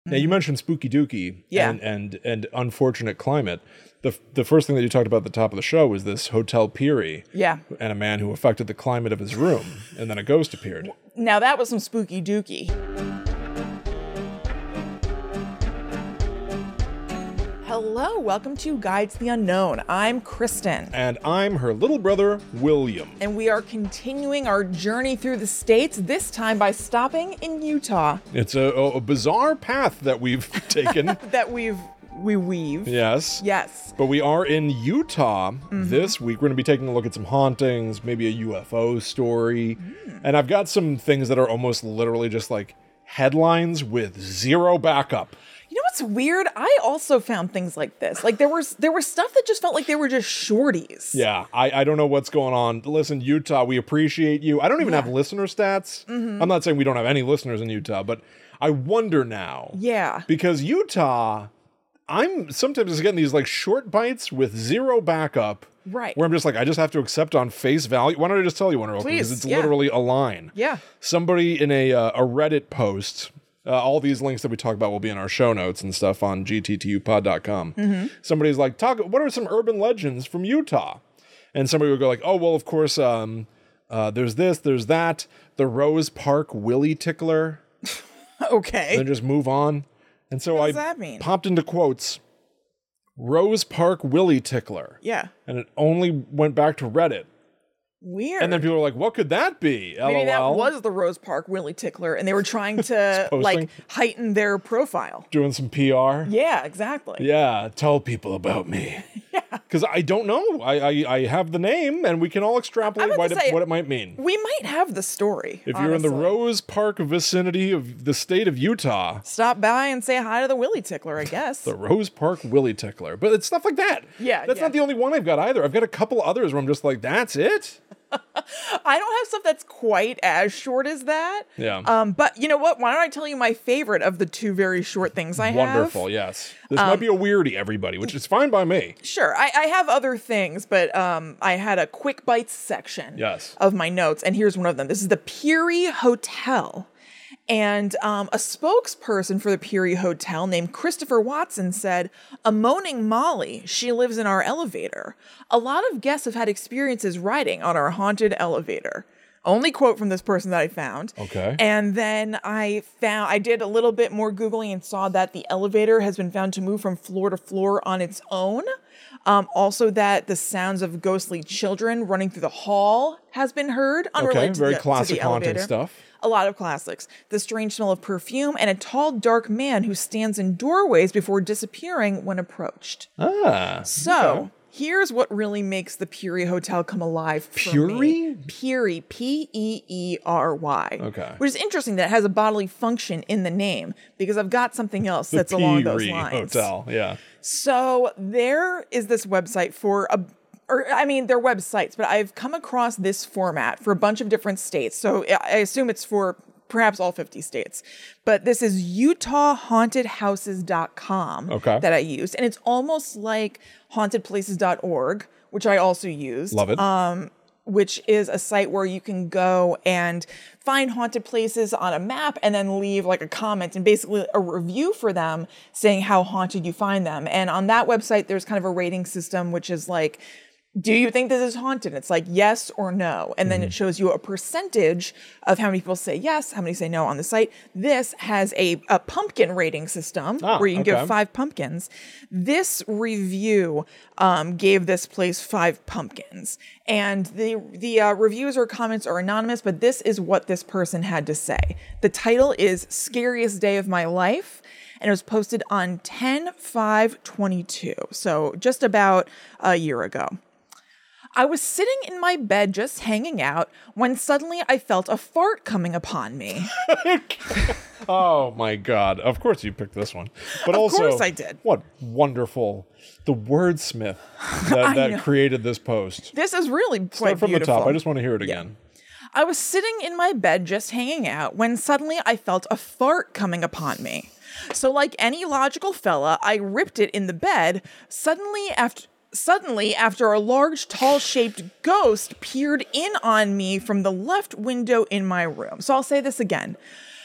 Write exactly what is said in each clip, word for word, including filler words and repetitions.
Now, you mentioned spooky dooky Yeah. and, and and unfortunate climate. The the first thing that you talked about at the top of the show was this Hotel Peary. Yeah. And a man who affected the climate of his room, and then a ghost appeared. Now that was some spooky dooky. Hello, welcome to Guides to the Unknown. I'm Kristen. And I'm her little brother, William. And we are continuing our journey through the states, this time by stopping in Utah. It's a, a bizarre path that we've taken. That we've, we weave. Yes. Yes. But we are in Utah mm-hmm. this week. We're going to be taking a look at some hauntings, maybe a U F O story. Mm. And I've got some things that are almost literally just like headlines with zero backup. You know what's weird? I also found things like this. Like there was there was stuff that just felt like they were just shorties. Yeah, I, I don't know what's going on. Listen, Utah, we appreciate you. I don't even yeah. have listener stats. Mm-hmm. I'm not saying we don't have any listeners in Utah, but I wonder now. Yeah. Because Utah, I'm sometimes getting these like short bites with zero backup. Right. Where I'm just like, I just have to accept on face value. Why don't I just tell you one real quick? Please, Because it's yeah. literally a line. Yeah. Somebody in a uh, a Reddit post. Uh, all these links that we talk about will be in our show notes and stuff on G T T U pod dot com. Mm-hmm. Somebody's like, "Talk. What are some urban legends from Utah?" And somebody would go like, "Oh, well, of course, um, uh, there's this, there's that. The Rose Park Willy Tickler." Okay. And then just move on. And so what I does that mean? popped into quotes, Rose Park Willy Tickler. Yeah. And it only went back to Reddit. Weird. And then people were like, what could that be? L O L. Maybe that was the Rose Park Willy Tickler, and they were trying to like heighten their profile. Doing some P R. Yeah, exactly. Yeah, tell people about me. Yeah. Because I don't know. I, I I have the name, and we can all extrapolate what, say, it, what it might mean. We might have the story. If honestly. you're in the Rose Park vicinity of the state of Utah, stop by and say hi to the Willy Tickler, I guess. The Rose Park Willy Tickler. But it's stuff like that. Yeah. That's yeah. not the only one I've got either. I've got a couple others where I'm just like, that's it? I don't have stuff that's quite as short as that. Yeah. Um, but you know what? Why don't I tell you my favorite of the two very short things I Wonderful, have? Wonderful, yes. This um, might be a weirdie, everybody, which is fine by me. Sure. I, I have other things, but um, I had a quick bites section yes. of my notes, and here's one of them. This is the Peary Hotel. And um, a spokesperson for the Peary Hotel named Christopher Watson said, "A moaning Molly, she lives in our elevator. A lot of guests have had experiences riding on our haunted elevator." Only quote from this person that I found. Okay. And then I found, I did a little bit more Googling and saw that the elevator has been found to move from floor to floor on its own. Um, also that the sounds of ghostly children running through the hall has been heard. Unrelated okay, very to the, classic to the haunted elevator. stuff. A lot of classics. The strange smell of perfume and a tall, dark man who stands in doorways before disappearing when approached. Ah. So, okay. Here's what really makes the Peary Hotel come alive for Peary? me. Peary? P E E R Y. Okay. Which is interesting that it has a bodily function in the name, because I've got something else the that's along those Peary lines. Hotel, yeah. So there is this website for a Or, I mean, they're websites, but I've come across this format for a bunch of different states. So I assume it's for perhaps all fifty states. But this is Utah Haunted Houses dot com okay. that I used. And it's almost like Haunted Places dot org, which I also used. Love it. Um, which is a site where you can go and find haunted places on a map and then leave like a comment and basically a review for them saying how haunted you find them. And on that website, there's kind of a rating system, which is like, do you think this is haunted? It's like yes or no. And then mm-hmm. it shows you a percentage of how many people say yes, how many say no on the site. This has a, a pumpkin rating system oh, where you can okay. give five pumpkins. This review um, gave this place five pumpkins. And the, the uh, reviews or comments are anonymous, but this is what this person had to say. The title is Scariest Day of My Life. And it was posted on ten five twenty-two. So just about a year ago. I was sitting in my bed just hanging out when suddenly I felt a fart coming upon me. Oh my God. Of course you picked this one. But of also, course I did. What wonderful, the wordsmith that, that created this post. This is really quite Start from beautiful. the top. I just want to hear it again. Yeah. I was sitting in my bed just hanging out when suddenly I felt a fart coming upon me. So like any logical fella, I ripped it in the bed. Suddenly after... Suddenly, after a large, tall-shaped ghost peered in on me from the left window in my room. So I'll say this again.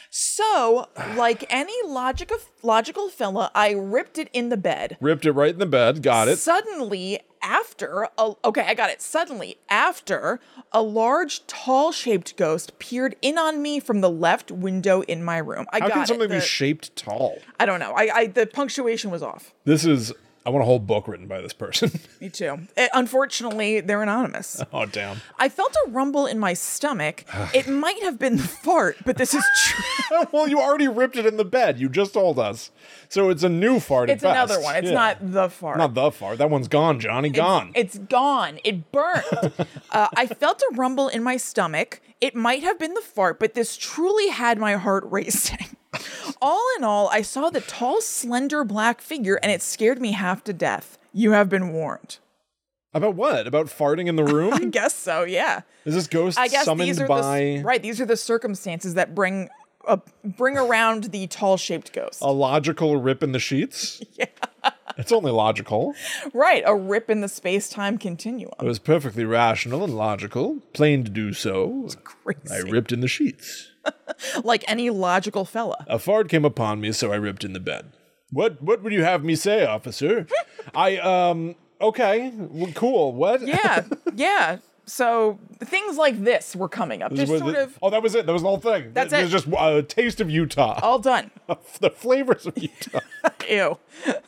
So, like any logical logical fella, I ripped it in the bed. Ripped it right in the bed. Got it. Suddenly, after a, okay, I got it. Suddenly, after a large, tall-shaped ghost peered in on me from the left window in my room. I How got can it. something The- be shaped tall? I don't know. I, I the punctuation was off. This is. I want a whole book written by this person. Me too. It- unfortunately, they're anonymous. Oh, damn. I felt a rumble in my stomach. It might have been the fart, but this is true. Well, you already ripped it in the bed. You just told us. So it's a new fart. It's at best. another one. It's Yeah. not the fart. Not the fart. That one's gone, Johnny. Gone. It's gone. It burned. uh, I felt a rumble in my stomach. It might have been the fart, but this truly had my heart racing. All in all, I saw the tall, slender black figure, and it scared me half to death. You have been warned. About what? About farting in the room? I guess so, yeah. Is this ghost I guess summoned these are by the right. These are the circumstances that bring uh, bring around the tall-shaped ghost. a logical rip in the sheets? Yeah. It's only logical. Right, a rip in the space-time continuum. It was perfectly rational and logical. Plain to do so. Crazy. I ripped in the sheets. Like any logical fella. A fart came upon me, so I ripped in the bed. What what would you have me say, officer? I, um, okay, well, cool. What? Yeah, yeah. So things like this were coming up. Just Was sort it- of Oh, that was it. That was the whole thing. That's It it. was just a taste of Utah. all done. The flavors of Utah. Ew.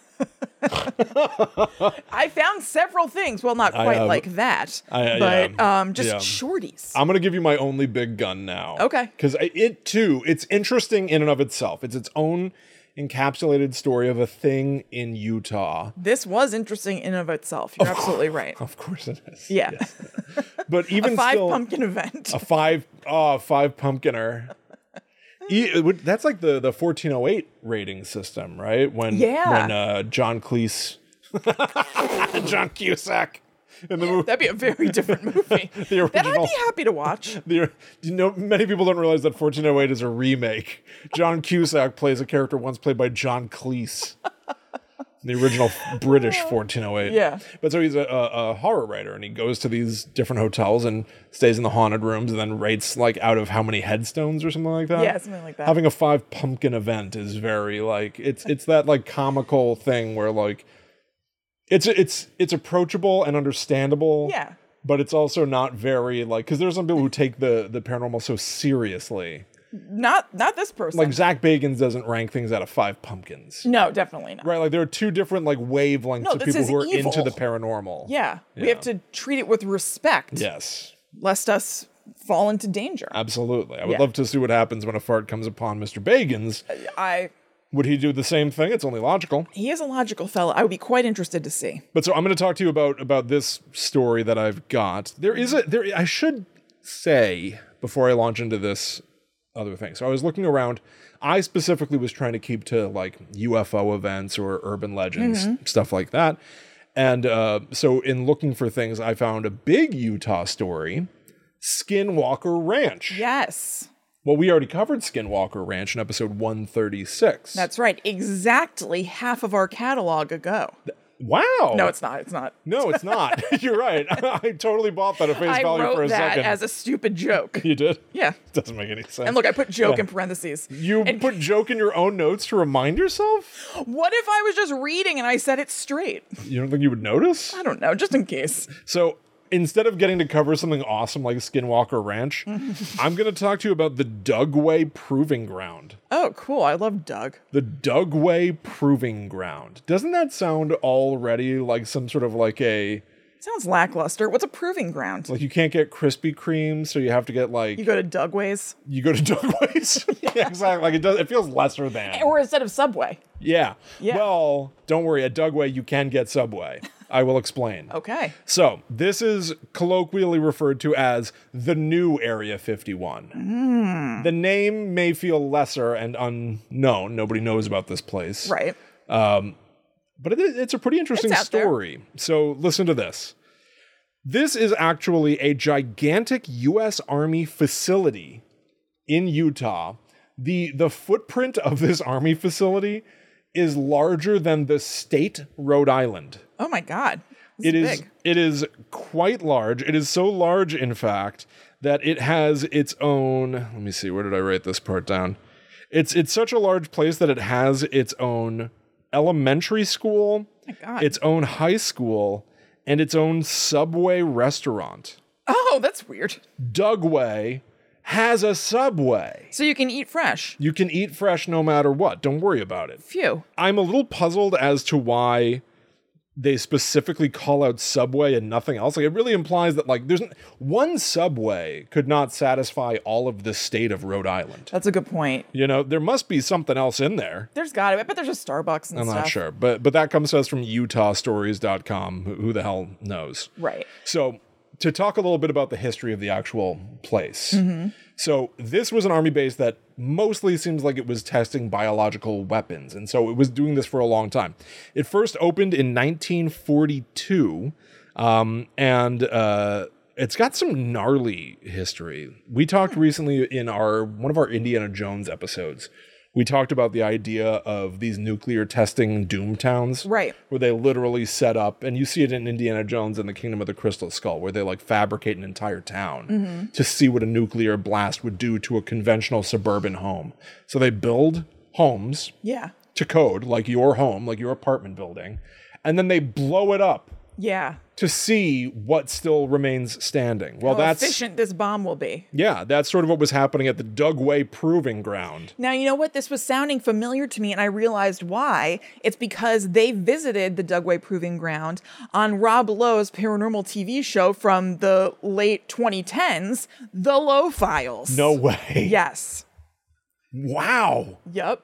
I found several things. Well, not quite have- like that, I- but yeah, um, just yeah. shorties. I'm gonna give you my only big gun now. Okay. Because it too, it's interesting in and of itself. It's its own encapsulated story of a thing in Utah. This was interesting in and of itself. You're absolutely right. Of course it is. Yeah, But even five still, pumpkin event. a five, oh, five pumpkiner. E- it would- That's like the the fourteen oh eight rating system, right? When Yeah. when uh, John Cleese, John Cusack in the movie. That'd be a very different movie. The That I'd original. be happy to watch. The, you know, many people don't realize that fourteen oh eight is a remake. John Cusack plays a character once played by John Cleese. The original British fourteen oh eight. Yeah. But so he's a, a, a horror writer, and he goes to these different hotels and stays in the haunted rooms and then rates like out of how many headstones or something like that. Yeah, something like that. Having a five pumpkin event is very like it's it's that like comical thing where like it's it's it's approachable and understandable. Yeah. But it's also not very like because there's some people who take the the paranormal so seriously. Not not this person. Like Zach Bagans doesn't rank things out of five pumpkins. no, definitely not. Right, like there are two different like wavelengths No, of this people is who are evil. into the paranormal. Yeah, we Yeah. have to treat it with respect, Yes, lest us fall into danger. absolutely. I would Yeah. love to see what happens when a fart comes upon Mister Bagans. I Would he do the same thing? It's only logical. he is a logical fella. I would be quite interested to see. But so I'm going to talk to you about about this story that I've got. There is a there. I should say before I launch into this other thing. So I was looking around. I specifically was trying to keep to like U F O events or urban legends, stuff like that. And uh, so in looking for things, I found a big Utah story, Skinwalker Ranch. Yes, Well, we already covered Skinwalker Ranch in episode one thirty-six. that's right. Exactly half of our catalog ago. wow. No, it's not. It's not. No, it's not. You're right. I totally bought that at face I value wrote for a that second. as a stupid joke. You did? Yeah. Doesn't make any sense. And look, I put joke Yeah. in parentheses. You and put joke in your own notes to remind yourself? what if I was just reading and I said it straight? You don't think you would notice? I don't know, just in case. So instead of getting to cover something awesome like Skinwalker Ranch, I'm going to talk to you about the Dugway Proving Ground. Oh, cool. I love Doug. The Dugway Proving Ground. Doesn't that sound already like some sort of like a... Sounds lackluster. What's a proving ground? Like you can't get Krispy Kreme, so you have to get like... You go to Dugways? You go to Dugway's. Yeah, exactly. Like it does. It feels lesser than. Or instead of Subway. Yeah. Yeah. Well, don't worry. At Dugway, you can get Subway. I will explain. Okay. So this is colloquially referred to as the new Area fifty-one. Hmm. The name may feel lesser and unknown. Nobody knows about this place. Right. But it, it's a pretty interesting It's out there. story. So listen to this. This is actually a gigantic U S Army facility in Utah. The, the footprint of this Army facility is larger than the state Rhode Island. Oh my God. This It is big. it is quite large. It is so large, in fact, that it has its own. Let me see. Where did I write this part down? It's it's such a large place that it has its own elementary school, My God. its own high school, and its own Subway restaurant. Oh, that's weird. Dugway has a Subway. So you can eat fresh. You can eat fresh no matter what. Don't worry about it. Phew. I'm a little puzzled as to why they specifically call out Subway and nothing else. Like, it really implies that, like, there's n- one Subway could not satisfy all of the state of Rhode Island. That's a good point. You know, there must be something else in there. There's got to be. But there's a Starbucks and I'm stuff. not sure. But but that comes to us from Utah Stories dot com. Who, who the hell knows? Right. So, to talk a little bit about the history of the actual place. Mm-hmm. So, this was an army base that mostly seems like it was testing biological weapons. And so it was doing this for a long time. It first opened in nineteen forty-two. Um, and uh, it's got some gnarly history. We talked recently in our one of our Indiana Jones episodes. We talked about the idea of these nuclear testing doom towns. Right. Where they literally set up, and you see it in Indiana Jones and the Kingdom of the Crystal Skull, where they like fabricate an entire town Mm-hmm. to see what a nuclear blast would do to a conventional suburban home. So they build homes Yeah. to code, like your home, like your apartment building, and then they blow it up Yeah. to see what still remains standing. Well, How that's efficient this bomb will be. yeah, that's sort of what was happening at the Dugway Proving Ground. Now, you know what? This was sounding familiar to me, and I realized why. It's because they visited the Dugway Proving Ground on Rob Lowe's paranormal T V show from the late twenty tens, The Lowe Files. No way. Yes. Wow. Yep.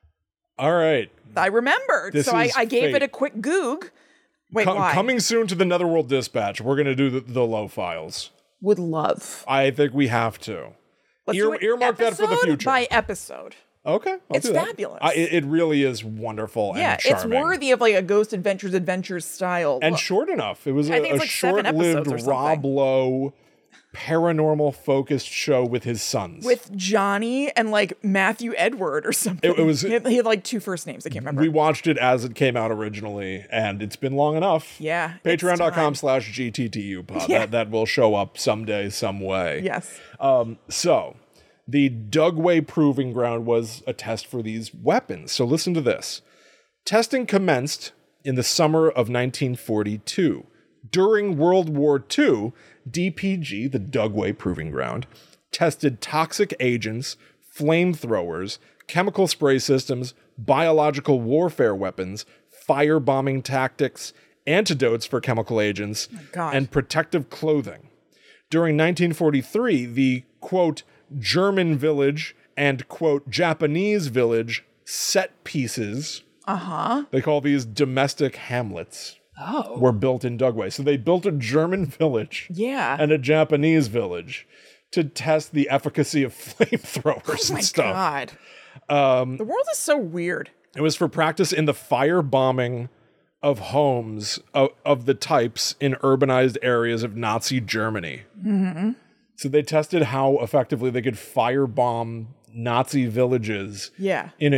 All right. I remembered. This so I, is I gave fate. it a quick goog. Wait, Co- why? coming soon to the Netherworld Dispatch, we're going to do the, the Low Files. Would love. I think we have to. Let's Ear- do it earmark that for the episode future. By episode. Okay. I'll It's do that. fabulous. I, it, it really is wonderful Yeah, and it's charming. worthy of like a Ghost Adventures Adventures style. And look. short enough. It was I a, think a it's like seven episodes short-lived or Rob something. Lowe paranormal focused show with his sons. With Johnny and like Matthew Edward or something. It- it was- He had, he had like two first names. I can't remember. we watched it as it came out originally, and it's been long enough. Yeah, it's Patreon.com time. slash GTTU pod. Yeah. That, that will show up someday, some way. Yes. Um, so, the Dugway Proving Ground was a test for these weapons. So listen to this. Testing commenced in the summer of nineteen forty-two. During World War Two, D P G, the Dugway Proving Ground, tested toxic agents, flamethrowers, chemical spray systems, biological warfare weapons, firebombing tactics, antidotes for chemical agents, God. and protective clothing. During nineteen forty-three, the, quote, German village and, quote, Japanese village set pieces, Uh-huh. they call these domestic hamlets, Oh. were built in Dugway. So they built a German village Yeah. and a Japanese village to test the efficacy of flamethrowers oh my and stuff. God. Um, the world is so weird. It was for practice in the firebombing of homes of, of the types in urbanized areas of Nazi Germany. Mm-hmm. So they tested how effectively they could firebomb Nazi villages Yeah. in a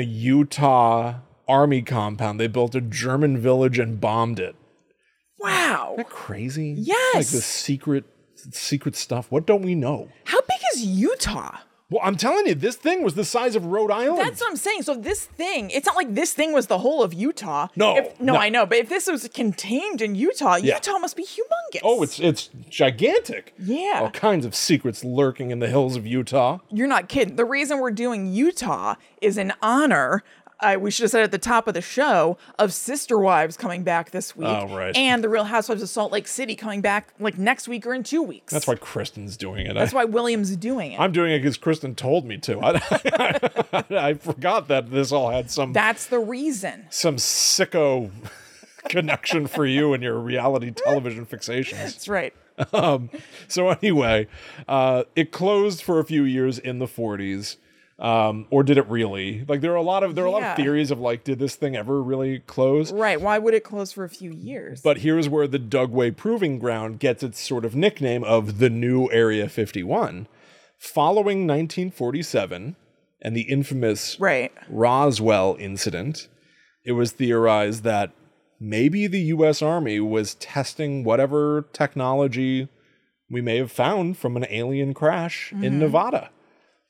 Utah army compound. They built a German village and bombed it. Wow. Isn't that crazy? Yes. Like the secret secret stuff. What don't we know? How big is Utah? Well, I'm telling you, this thing was the size of Rhode Island. That's what I'm saying. So this thing, it's not like this thing was the whole of Utah. No, If, no, no. I know. But if this was contained in Utah, Yeah. Utah must be humongous. Oh, it's it's gigantic. Yeah. All kinds of secrets lurking in the hills of Utah. You're not kidding. The reason we're doing Utah is in honor, uh, we should have said at the top of the show, of Sister Wives coming back this week. Oh, right. And The Real Housewives of Salt Lake City coming back like next week or in two weeks. That's why Kristen's doing it. That's I, why William's doing it. I'm doing it because Kristen told me to. I, I, I forgot that this all had some That's the reason. some sicko connection for you and your reality television fixations. That's right. Um, so anyway, uh, it closed for a few years in the forties. Um, or did it really? Like there are a lot of there are a lot Yeah. of theories of like, did this thing ever really close? Right. Why would it close for a few years? But here's where the Dugway Proving Ground gets its sort of nickname of the new Area fifty-one. Following nineteen forty-seven and the infamous right. Roswell incident, it was theorized that maybe the U S Army was testing whatever technology we may have found from an alien crash Mm-hmm. in Nevada.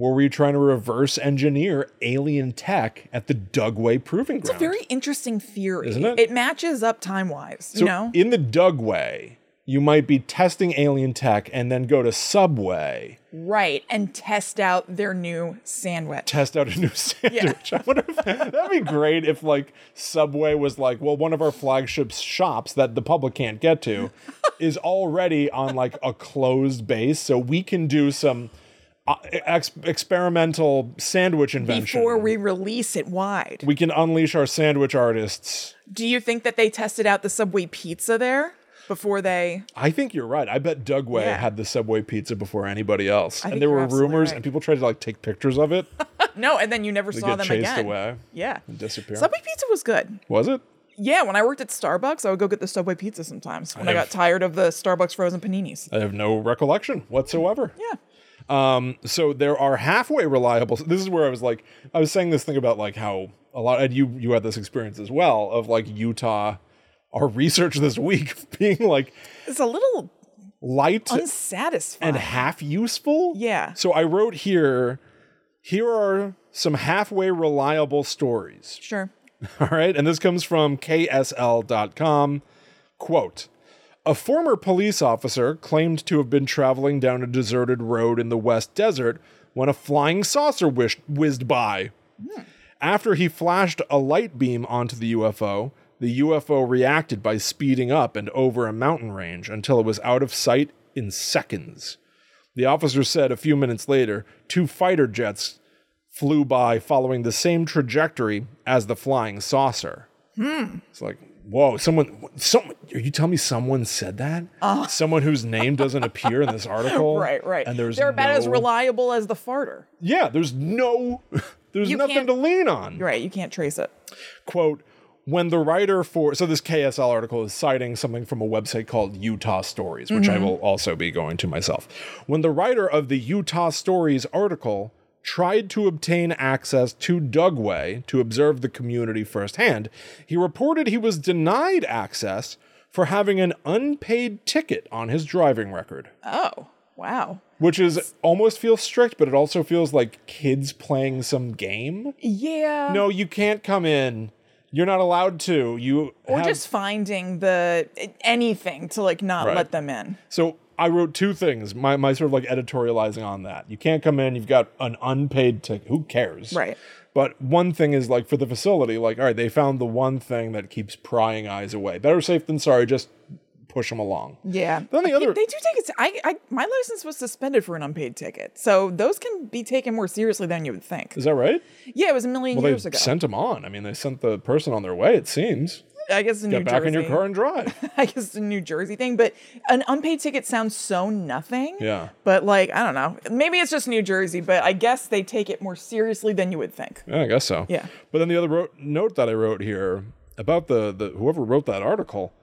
were we trying to reverse engineer alien tech at the Dugway Proving Ground? It's a very interesting theory. Isn't it? It matches up time-wise, So you know? in the Dugway, you might be testing alien tech and then go to Subway, Right, and test out their new sandwich. test out a new sandwich. I wonder if that'd be great if like Subway was like, well, one of our flagship shops that the public can't get to is already on like a closed base, so we can do some uh, ex- experimental sandwich invention. Before we release it wide. we can unleash our sandwich artists. Do you think that they tested out the Subway pizza there before they... I think you're right. I bet Dugway Yeah. had the Subway pizza before anybody else. think And there you're were absolutely rumors right. and people tried to like take pictures of it. No, and then you never They saw get them chased again. away Yeah. and disappear. Subway pizza was good. Was it? Yeah, when I worked at Starbucks, I would go get the Subway pizza sometimes when I, I got have- tired of the Starbucks frozen paninis. I have no recollection whatsoever. Yeah. Um, so there are halfway reliable. This is where I was like, I was saying this thing about like how a lot, and you you had this experience as well of like Utah, our research this week being like It's a little light unsatisfying. and half useful. Yeah. So I wrote here, here are some halfway reliable stories. Sure. All right. And this comes from K S L dot com. Quote, a former police officer claimed to have been traveling down a deserted road in the West Desert when a flying saucer whish- whizzed by. Hmm. After he flashed a light beam onto the U F O, the U F O reacted by speeding up and over a mountain range until it was out of sight in seconds. The officer said a few minutes later, two fighter jets flew by following the same trajectory as the flying saucer. Hmm. It's like, whoa, someone, someone, are you telling me someone said that? Uh. Someone whose name doesn't appear in this article? Right, right. And there's They're about no, as reliable as the farter. Yeah, there's no, there's You nothing can't- to lean on. Right, you can't trace it. Quote, when the writer for, so this K S L article is citing something from a website called Utah Stories, which I will also be going to myself. When the writer of the Utah Stories article tried to obtain access to Dugway to observe the community firsthand, he reported he was denied access for having an unpaid ticket on his driving record. Oh, wow. Which is almost feels strict, but it also feels like kids playing some game. Yeah. No, you can't come in. You're not allowed to. You Or have- just finding the anything to like not Right. let them in. So I wrote two things. My my sort of like editorializing on that. You can't come in. You've got an unpaid ticket. Who cares? Right. But one thing is like for the facility, like all right, they found the one thing that keeps prying eyes away. Better safe than sorry. Just push them along. Yeah. Then the I- other- they do take it. I, I, my license was suspended for an unpaid ticket, so those can be taken more seriously than you would think. Is that right? Yeah, it was a million Well, years they ago. sent them on. I mean, they sent the person on their way. It seems. I guess in New Get back Jersey. in your car and drive. I guess it's a New Jersey thing, but an unpaid ticket sounds so nothing. Yeah. But like, I don't know. Maybe it's just New Jersey, but I guess they take it more seriously than you would think. Yeah, I guess so. Yeah. But then the other wrote, note that I wrote here about the, the whoever wrote that article.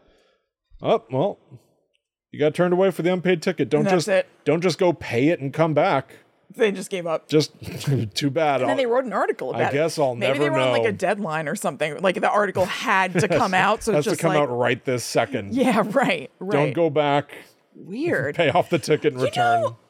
Oh, well, you got turned away for the unpaid ticket. Don't That's just it. don't just go pay it and come back. They just gave up. Just too bad. And then they wrote an article about it. guess I'll Maybe they never were on like know. a deadline or something. Like the article had to come out, so has it's to just come like, out right this second. yeah, right, right. Don't go back. Weird. Pay off the ticket and return. know,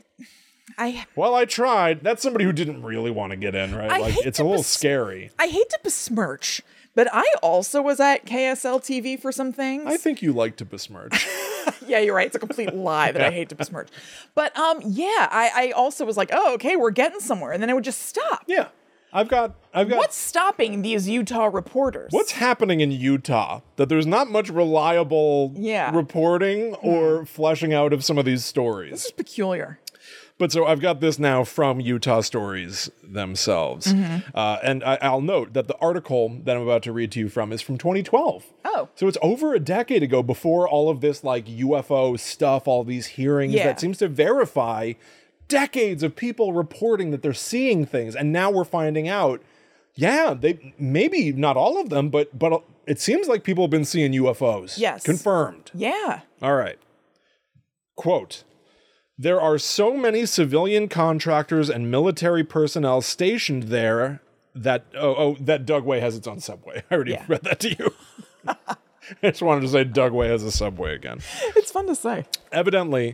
I Well, I tried. That's somebody who didn't really want to get in, right? I like hate it's to a little bes- scary. I hate to besmirch, but I also was at K S L T V for some things. I think you like to besmirch. Yeah, you're right. It's a complete lie that I hate to besmirch. But um, yeah, I, I also was like, oh, okay, we're getting somewhere, and then it would just stop. Yeah. I've got I've got What's stopping these Utah reporters? What's happening in Utah that there's not much reliable Yeah. reporting or fleshing out of some of these stories? This is peculiar. But so I've got this now from Utah Stories themselves. Uh, and I, I'll note that the article that I'm about to read to you from is from twenty twelve. Oh. So it's over a decade ago before all of this like U F O stuff, all these hearings Yeah. that seems to verify decades of people reporting that they're seeing things. And now we're finding out, yeah, they maybe not all of them, but but it seems like people have been seeing U F Os. Yes. Confirmed. Yeah. All right. Quote, there are so many civilian contractors and military personnel stationed there that, oh, oh that Dugway has its own subway. I already Yeah. read that to you. I just wanted to say Dugway has a subway again. It's fun to say. Evidently,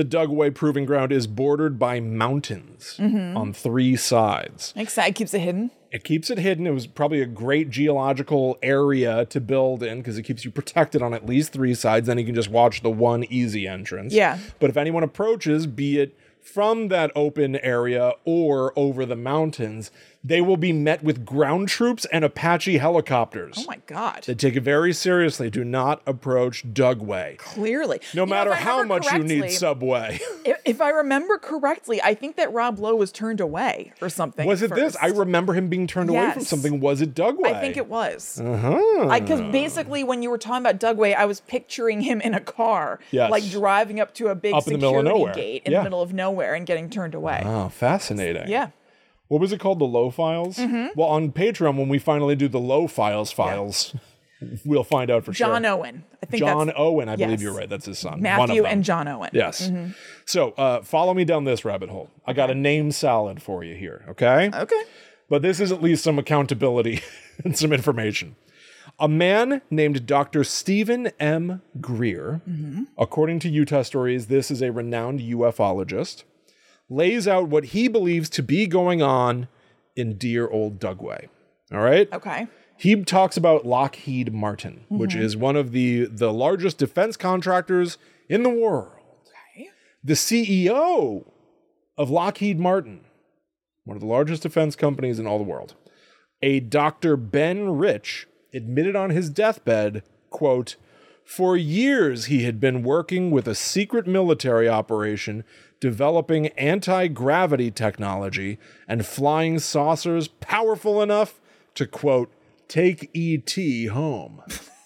The Dugway Proving Ground is bordered by mountains Mm-hmm. on three sides. Makes sense. It keeps it hidden. It keeps it hidden. It was probably a great geological area to build in because it keeps you protected on at least three sides. Then you can just watch the one easy entrance. Yeah. But if anyone approaches, be it from that open area or over the mountains, they will be met with ground troops and Apache helicopters. Oh my God. They take it very seriously. Do not approach Dugway. Clearly. No You know, matter if I how remember much you need correctly- Subway. If, if I remember correctly, I think that Rob Lowe was turned away or something. Was it this? first. I remember him being turned away from Yes. something. Was it Dugway? I think it was. Uh-huh. Because basically, when you were talking about Dugway, I was picturing him in a car, Yes. like driving up to a big Up in the middle of security nowhere. gate in Yeah. the middle of nowhere and getting turned away. Oh, fascinating. Yeah. What was it called? The Low Files? Mm-hmm. Well, on Patreon, when we finally do the Low Files files, we'll find out for John sure. Owen. I think John that's Owen, I believe yes. you're right. That's his son. One of Matthew them. and John Owen. Yes. So uh, follow me down this rabbit hole. I got a name salad for you here, okay? Okay. But this is at least some accountability and some information. A man named Doctor Stephen M. Greer, according to Utah Stories, this is a renowned ufologist, lays out what he believes to be going on in dear old Dugway. All right? Okay. He talks about Lockheed Martin, which is one of the, the largest defense contractors in the world. Okay. The C E O of Lockheed Martin, one of the largest defense companies in all the world, a Doctor Ben Rich, admitted on his deathbed, quote, for years he had been working with a secret military operation developing anti-gravity technology and flying saucers powerful enough to, quote, take E T home.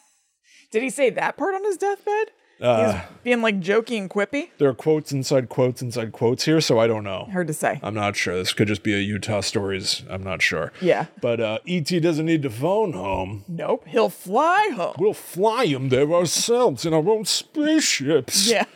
Did he say that part on his deathbed? Uh, He's being like jokey and quippy? there are quotes inside quotes inside quotes here, so I don't know. Hard to say. I'm not sure. This could just be a Utah Stories. I'm not sure. Yeah. But uh, E T doesn't need to phone home. Nope. He'll fly home. We'll fly him there ourselves in our own spaceships. Yeah.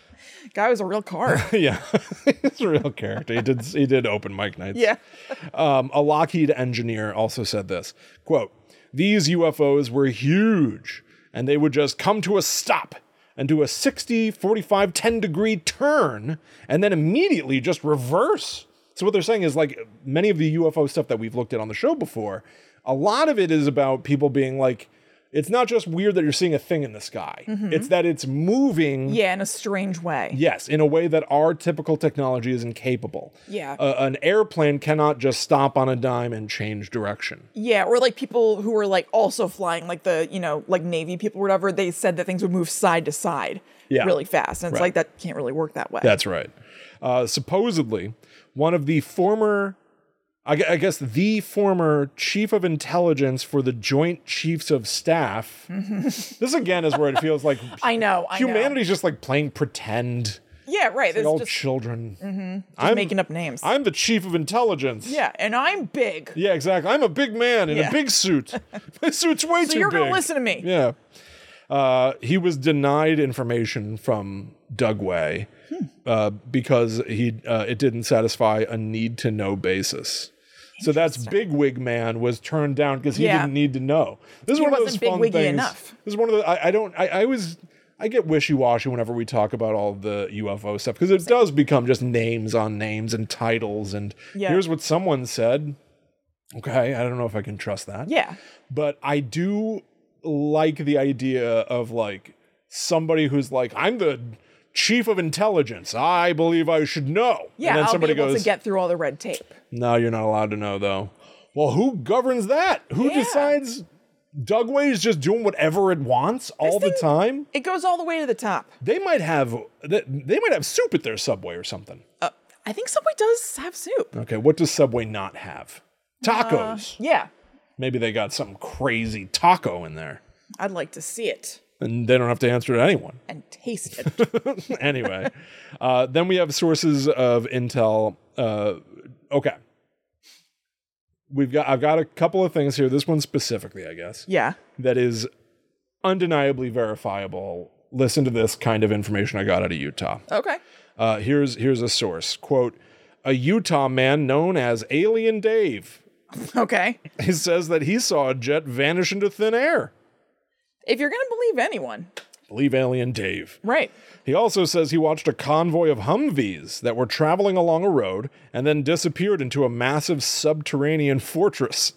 Guy was a real car. Yeah. He's a real character. He did, he did open mic nights. Yeah. Um, a Lockheed engineer also said this, quote, these U F Os were huge and they would just come to a stop and do a sixty, forty-five, ten degree turn and then immediately just reverse. So what they're saying is like many of the U F O stuff that we've looked at on the show before, a lot of it is about people being like, it's not just weird that you're seeing a thing in the sky. It's that it's moving. Yeah, in a strange way. Yes, in a way that our typical technology is incapable. Yeah. Uh, an airplane cannot just stop on a dime and change direction. Yeah, or like people who were like also flying, like the, you know, like Navy people or whatever, they said that things would move side to side Yeah. really fast. And it's Right. like that can't really work that way. That's right. Uh, supposedly, one of the former, I gu- I guess the former chief of intelligence for the Joint Chiefs of Staff. This again is where it feels like I know, I know. humanity's just like playing pretend. Yeah, right. Like It's all just, children. just I'm making up names. I'm the chief of intelligence. yeah, and I'm big. Yeah, exactly. I'm a big man in Yeah. a big suit. My suit's way So too you're big. going to listen to me. Yeah. Uh, he was denied information from Dugway Hmm. uh, because he uh, it didn't satisfy a need to know basis. So that's Bigwig Man was turned down because he Yeah. didn't need to know. This is He one of those wasn't fun bigwiggy things. enough. This is one of the I, I don't I, I was I get wishy-washy whenever we talk about all the U F O stuff because it does become just names on names and titles and Yeah. here's what someone said. Okay, I don't know if I can trust that. Yeah. But I do like the idea of like somebody who's like, I'm the chief of intelligence. I believe I should know. Yeah, and then I'll somebody be able goes, to get through all the red tape. no, you're not allowed to know though. Well, who governs that? Who Yeah. decides Dugway is just doing whatever it wants all the thing- time? It goes all the way to the top. They might have they they might have soup at their Subway or something. Uh, I think Subway does have soup. Okay, what does Subway not have? Tacos. Yeah, Maybe they got some crazy taco in there. I'd like to see it And they don't have to answer to anyone. and taste it. Anyway, uh, then we have sources of intel. Uh, okay, we've got. I've got a couple of things here. This one specifically, I guess, Yeah. that is undeniably verifiable. Listen to this kind of information I got out of Utah. Okay. Uh, here's here's a source quote: a Utah man known as Alien Dave. Okay. He says that he saw a jet vanish into thin air. If you're going to believe anyone, Believe Alien Dave. Right. He also says he watched a convoy of Humvees that were traveling along a road and then disappeared into a massive subterranean fortress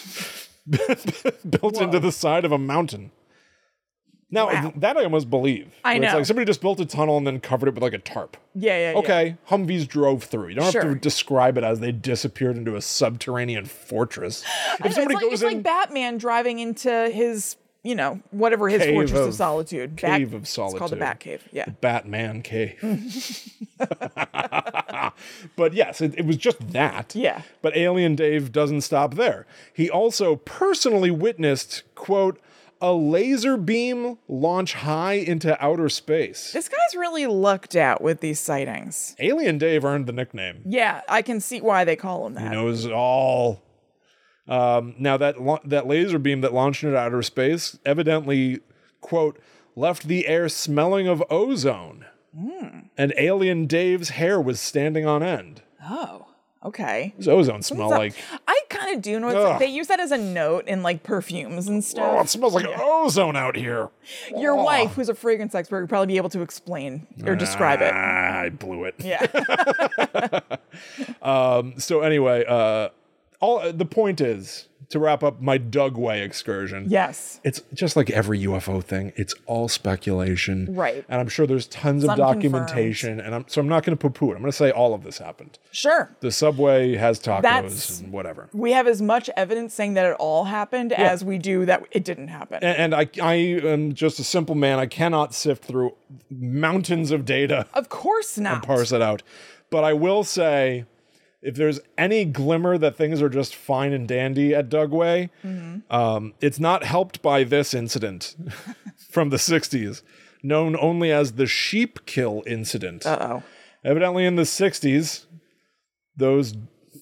built Whoa. into the side of a mountain. Now, Wow. th- that I almost believe. I Where It's know. like somebody just built a tunnel and then covered it with like a tarp. Yeah, yeah, yeah. Okay, Humvees drove through. You don't have Sure. to describe it as they disappeared into a subterranean fortress. I know, If somebody it's like, goes it's in, like Batman driving into his, you know, whatever his Cave fortress of, of- solitude. Cave of It's called the Solitude. Bat Cave. Yeah. Batman cave. But yes, it, it was just that. Yeah. But Alien Dave doesn't stop there. He also personally witnessed, quote, a laser beam launch high into outer space. This guy's really lucked out with these sightings. Alien Dave earned the nickname. Yeah, I can see why they call him that. He knows all. Um, now that la- that laser beam that launched into outer space evidently, quote, left the air smelling of ozone. Mm. And Alien Dave's hair was standing on end. Oh, okay. What does ozone smell So- like? I kind of do know. It's, Ugh. they use that as a note in like perfumes and Oh, stuff. it smells like ozone out here. Your Oh. wife, who's a fragrance expert, would probably be able to explain or describe it. Ah, I blew it. Yeah. So anyway, uh, all the point is, to wrap up my Dugway excursion. Yes. It's just like every U F O thing. It's all speculation. Right. And I'm sure there's tons It's of documentation. And I'm so I'm not going to poo-poo it. I'm going to say all of this happened. Sure. The subway has tacos That's- and whatever. We have as much evidence saying that it all happened as we do that it didn't happen. And, and I, I am just a simple man. I cannot sift through mountains of data of course not. and parse it out. But I will say, if there's any glimmer that things are just fine and dandy at Dugway, um, it's not helped by this incident from the sixties, known only as the sheep kill incident. Uh-oh. Evidently in the sixties, those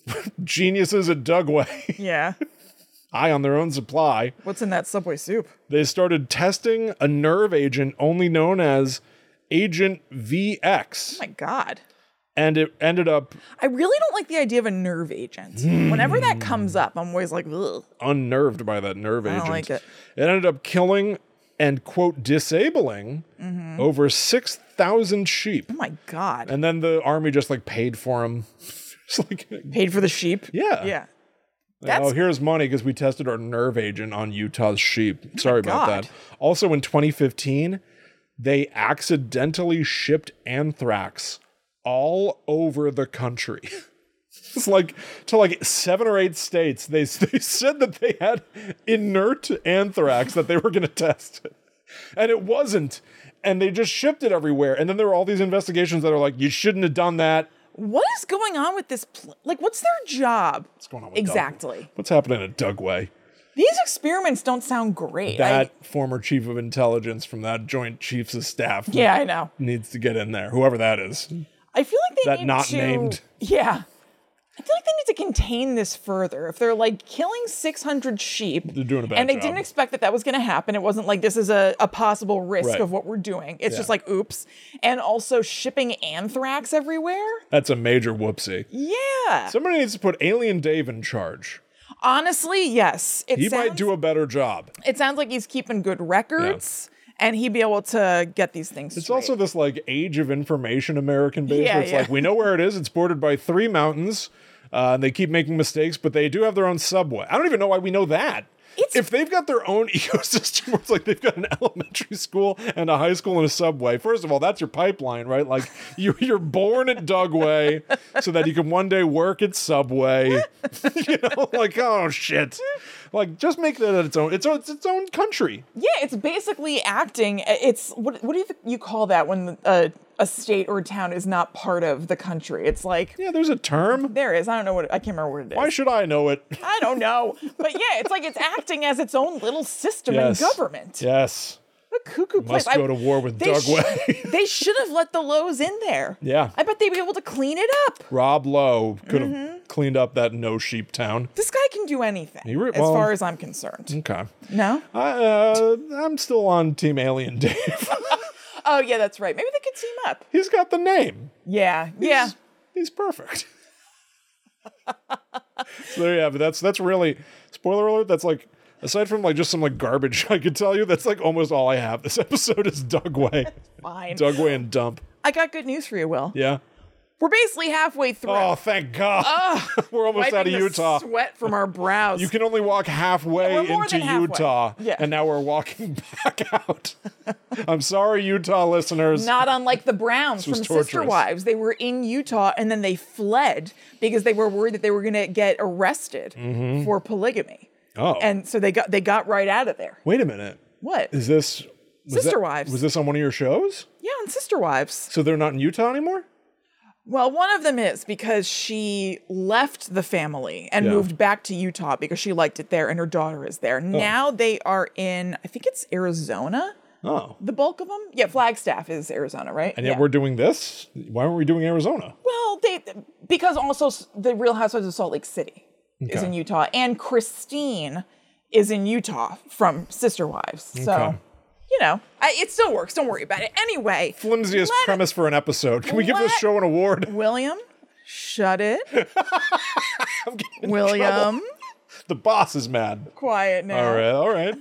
geniuses at Dugway, Yeah. high on their own supply, What's in that Subway soup? they started testing a nerve agent only known as Agent V X. Oh my God. And it ended up I really don't like the idea of a nerve agent. Hmm. Whenever that comes up, I'm always like, ugh. unnerved by that nerve I agent. don't like it. It ended up killing and, quote, disabling Mm-hmm. over six thousand sheep. Oh my God. And then the army just like paid for them. It's like, Paid for the sheep? yeah. Yeah. Oh, That's here's money because we tested our nerve agent on Utah's sheep. Sorry about God. that. Also in twenty fifteen, they accidentally shipped anthrax all over the country. It's like to like seven or eight states. They, they said that they had inert anthrax that they were going to test. And it wasn't. And they just shipped it everywhere. And then there were all these investigations that are like, you shouldn't have done that. what is going on with this? Pl- like, what's their job? What's going on with Exactly. Doug? What's happening at Dugway? These experiments don't sound great. That I, former chief of intelligence from that Joint Chiefs of Staff yeah, I know. needs to get in there, whoever that is. I feel like they That need not to, named. Yeah. I feel like they need to contain this further. If they're like killing six hundred sheep, They're doing a bad and they job. didn't expect that that was going to happen. It wasn't like this is a, a possible risk Right. of what we're doing. It's Yeah. just like, oops. And also shipping anthrax everywhere. That's a major whoopsie. Yeah. Somebody needs to put Alien Dave in charge. Honestly, yes. It He sounds, might do a better job. it sounds like he's keeping good records. And he'd be able to get these things It's straight. also this like age of information American base Yeah, where it's yeah. like, we know where it is. It's bordered by three mountains. Uh, and they keep making mistakes, but they do have their own subway. I don't even know why we know that. It's- if they've got their own ecosystem where it's like they've got an elementary school and a high school and a subway, first of all, that's your pipeline, right? Like you, you're born at Dugway so that you can one day work at Subway. You know, like, oh shit. Like, just make that its own, it's, it's its own country. Yeah, it's basically acting. It's what what do you th- you call that when a a state or a town is not part of the country? It's like Yeah, there's a term. there is. I don't know what I can't remember what it is. Why should I know it? I don't know, but yeah, it's like it's acting as its own little system Yes. in government. Yes. The cuckoo place. Must go to war with they Dugway. sh- they should have let the Lowe's in there. Yeah. I bet they'd be able to clean it up. Rob Lowe could have Mm-hmm. cleaned up that no sheep town. This guy can do anything, He re- as well- far as I'm concerned. Okay. No? I, uh, I'm still on Team Alien Dave. Oh yeah, that's right. Maybe they could team up. He's got the name. Yeah, yeah. He's, he's perfect. So there you have it. That's that's really spoiler alert. That's like Aside from like just some like garbage, I could tell you that's like almost all I have. This episode is Dugway. Fine. Dugway and Dump. I got good news for you, Will. Yeah. We're basically halfway through. Oh, thank God. Ugh, We're almost out of wiping the Utah. Sweat from our brows. You can only walk halfway Yeah, we're more into than halfway. Utah, Yeah. and now we're walking back out. I'm sorry, Utah listeners. Not unlike the Browns from was Sister torturous. Wives. They were in Utah and then they fled because they were worried that they were going to get arrested Mm-hmm. for polygamy. Oh, And so they got they got right out of there. wait a minute. What? Is this was Sister that- Wives. Was this on one of your shows? Yeah, on Sister Wives. So they're not in Utah anymore? Well, one of them is because she left the family and Yeah. moved back to Utah because she liked it there and her daughter is there. Now they are in, I think it's Arizona, Oh. the bulk of them. Yeah, Flagstaff is Arizona, right? And yet yeah. we're doing this? Why aren't we doing Arizona? Well, they because also s- the Real Housewives of Salt Lake City is Okay. in Utah, and Christine is in Utah from Sister Wives. So, Okay. you know, I, it still works. Don't worry about it. Anyway, Flimsiest let- premise for an episode. Can we give this let- show an award? William, shut it. I'm getting in trouble. William, The boss is mad. quiet now. All right, all right.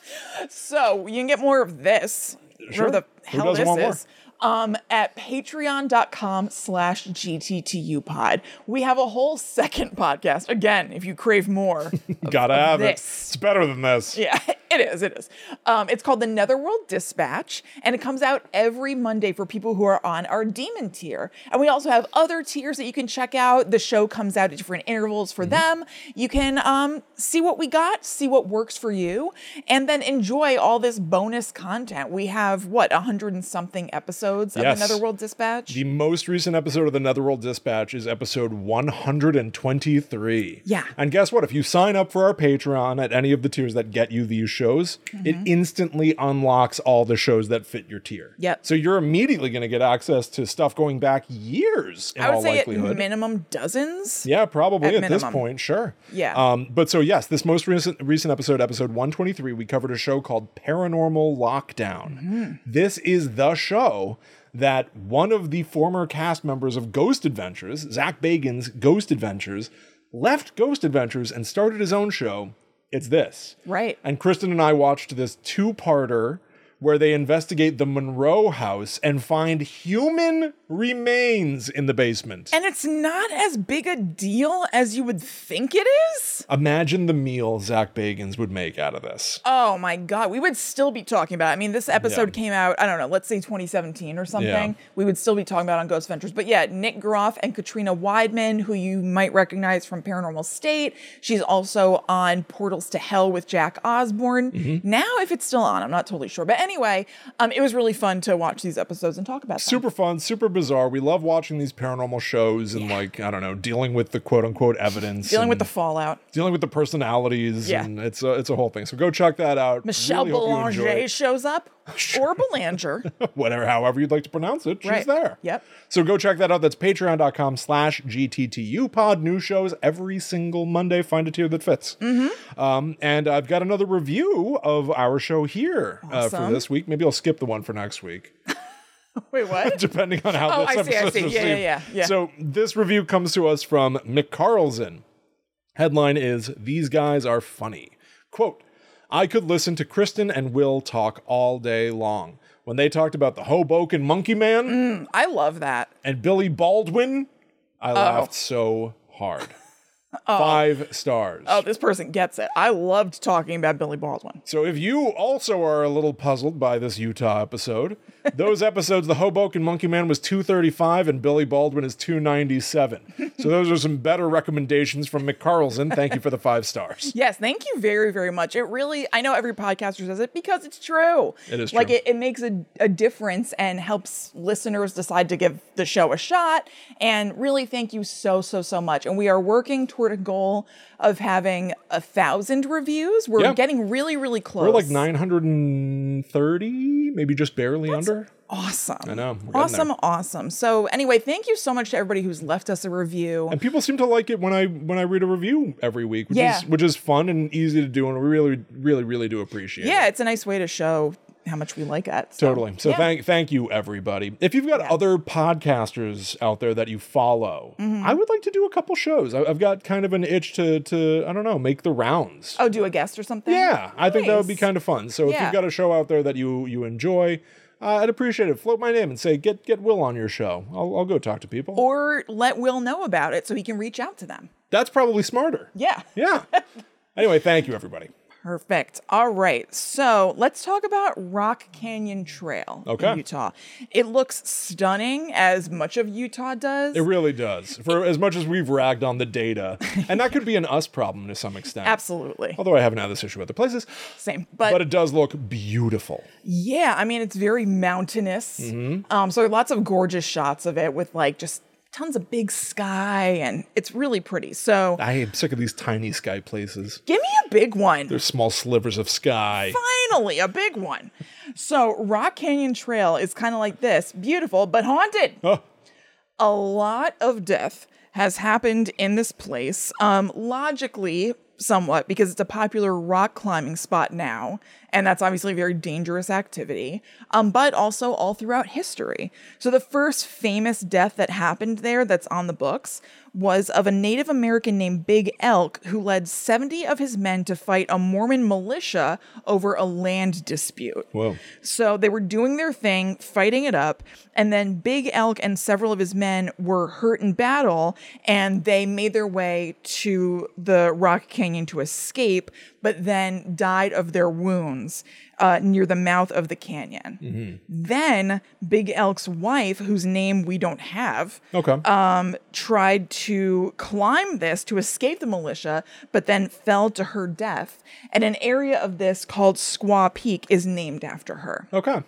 So you can get more of this, Sure. or the Who hell doesn't this want more? is, um, at patreon.com slash GTTUpod. We have a whole second podcast. Again, if you crave more. of- Gotta of have it. this. It's better than this. Yeah, it is. It is. Um, it's called the Netherworld Dispatch, and it comes out every Monday for people who are on our Demon tier. And we also have other tiers that you can check out. The show comes out at different intervals for them. You can um, see what we got, see what works for you, and then enjoy all this bonus content. We have, what, a hundred and something episodes of Yes. the Netherworld Dispatch? The most recent episode of the Netherworld Dispatch is episode one hundred twenty-three. Yeah. And guess what? If you sign up for our Patreon at any of the tiers that get you these shows, it instantly unlocks all the shows that fit your tier. Yep. So you're immediately going to get access to stuff going back years in I would all say likelihood. at minimum dozens. Yeah, probably At at, this minimum. point, sure. Yeah. Um, but so yes, this most recent recent episode, episode one twenty-three, we covered a show called Paranormal Lockdown. Mm-hmm. This is the show that one of the former cast members of Ghost Adventures, Zach Bagans' Ghost Adventures, left Ghost Adventures and started his own show. It's this. Right. And Kristen and I watched this two-parter where they investigate the Monroe house and find human remains in the basement. And it's not as big a deal as you would think it is. Imagine the meal Zach Bagans would make out of this. Oh my God, we would still be talking about it. I mean, this episode Yeah. came out, I don't know, let's say twenty seventeen or something. Yeah. We would still be talking about it on Ghost Ventures. But yeah, Nick Groff and Katrina Weidman, who you might recognize from Paranormal State. She's also on Portals to Hell with Jack Osborne. Mm-hmm. Now, if it's still on, I'm not totally sure. But anyway, um, it was really fun to watch these episodes and talk about them. Super fun, super bizarre. We love watching these paranormal shows and like, I don't know, dealing with the quote unquote evidence. Dealing with and the fallout. dealing with the personalities. Yeah. And it's a, it's a whole thing. So go check that out. Michelle Really hope you enjoy Belanger it. shows up. Or Belanger. Whatever, however you'd like to pronounce it, she's Right. there. Yep. So go check that out. That's patreon.com slash GTTUpod. New shows every single Monday. Find a tier that fits. Mm-hmm. Um, and I've got another review of our show here uh, for Awesome. this week. Maybe I'll skip the one for next week, Wait, what? depending on how Oh, this I see, I episode's see. Yeah, yeah, received. yeah, yeah. So this review comes to us from Mick Carlson. Headline is, "These guys are funny." Quote, "I could listen to Kristen and Will talk all day long. When they talked about the Hoboken Monkey Man I love that. and Billy Baldwin, I laughed so hard. Five stars. Oh, this person gets it. I loved talking about Billy Baldwin. So if you also are a little puzzled by this Utah episode, those episodes, the Hoboken Monkey Man was two thirty-five and Billy Baldwin is two ninety-seven. So those are some better recommendations from Mick Carlson. Thank you for the five stars. Yes, thank you very, very much. It really, I know every podcaster says it because it's true. It is Like true. it, it makes a, a difference and helps listeners decide to give the show a shot. And really, thank you so, so, so much. And we are working toward a goal of having a thousand reviews. We're Yeah. getting really, really close. We're like nine hundred thirty, maybe just barely under. Awesome. I know, we're getting Awesome, there. awesome. So anyway, thank you so much to everybody who's left us a review. And people seem to like it when I when I read a review every week, which Yeah. is which is fun and easy to do, and we really, really, really do appreciate it. Yeah, it's a nice way to show how much we like it. So, Totally. So yeah. thank thank you, everybody. If you've got Yeah. other podcasters out there that you follow, Mm-hmm. I would like to do a couple shows. I- I've got kind of an itch to, to I don't know, make the rounds. Oh, do a guest or something? Yeah, I think that would be Nice. kind of fun. So if Yeah. you've got a show out there that you you enjoy, uh, I'd appreciate it. Float my name and say, get get Will on your show. I'll, I'll go talk to people. Or let Will know about it so he can reach out to them. That's probably smarter. Yeah. Yeah. Anyway, thank you, everybody. Perfect. All right. So let's talk about Rock Canyon Trail Okay. in Utah. It looks stunning, as much of Utah does. It really does. For as much as we've ragged on the data, and that could be an us problem to some extent. Absolutely. Although I haven't had this issue with other places. Same. But, But it does look beautiful. yeah, I mean, it's very mountainous. Mm-hmm. Um, so lots of gorgeous shots of it with like just tons of big sky, and it's really pretty. So I am sick of these tiny sky places. give me a big one. There's small slivers of sky. Finally, a big one. So Rock Canyon Trail is kind of like this, beautiful, but haunted. Oh, A lot of death has happened in this place, um, logically, somewhat, because it's a popular rock climbing spot now, and that's obviously a very dangerous activity, um, but also all throughout history. So the first famous death that happened there that's on the books was of a Native American named Big Elk, who led seventy of his men to fight a Mormon militia over a land dispute. whoa. So they were doing their thing, fighting it up, and then Big Elk and several of his men were hurt in battle, and they made their way to the Rock Canyon to escape, but then died of their wounds uh, near the mouth of the canyon. Then Big Elk's wife, whose name we don't have, Okay. um, tried to climb this to escape the militia, but then fell to her death. And an area of this called Squaw Peak is named after her. okay.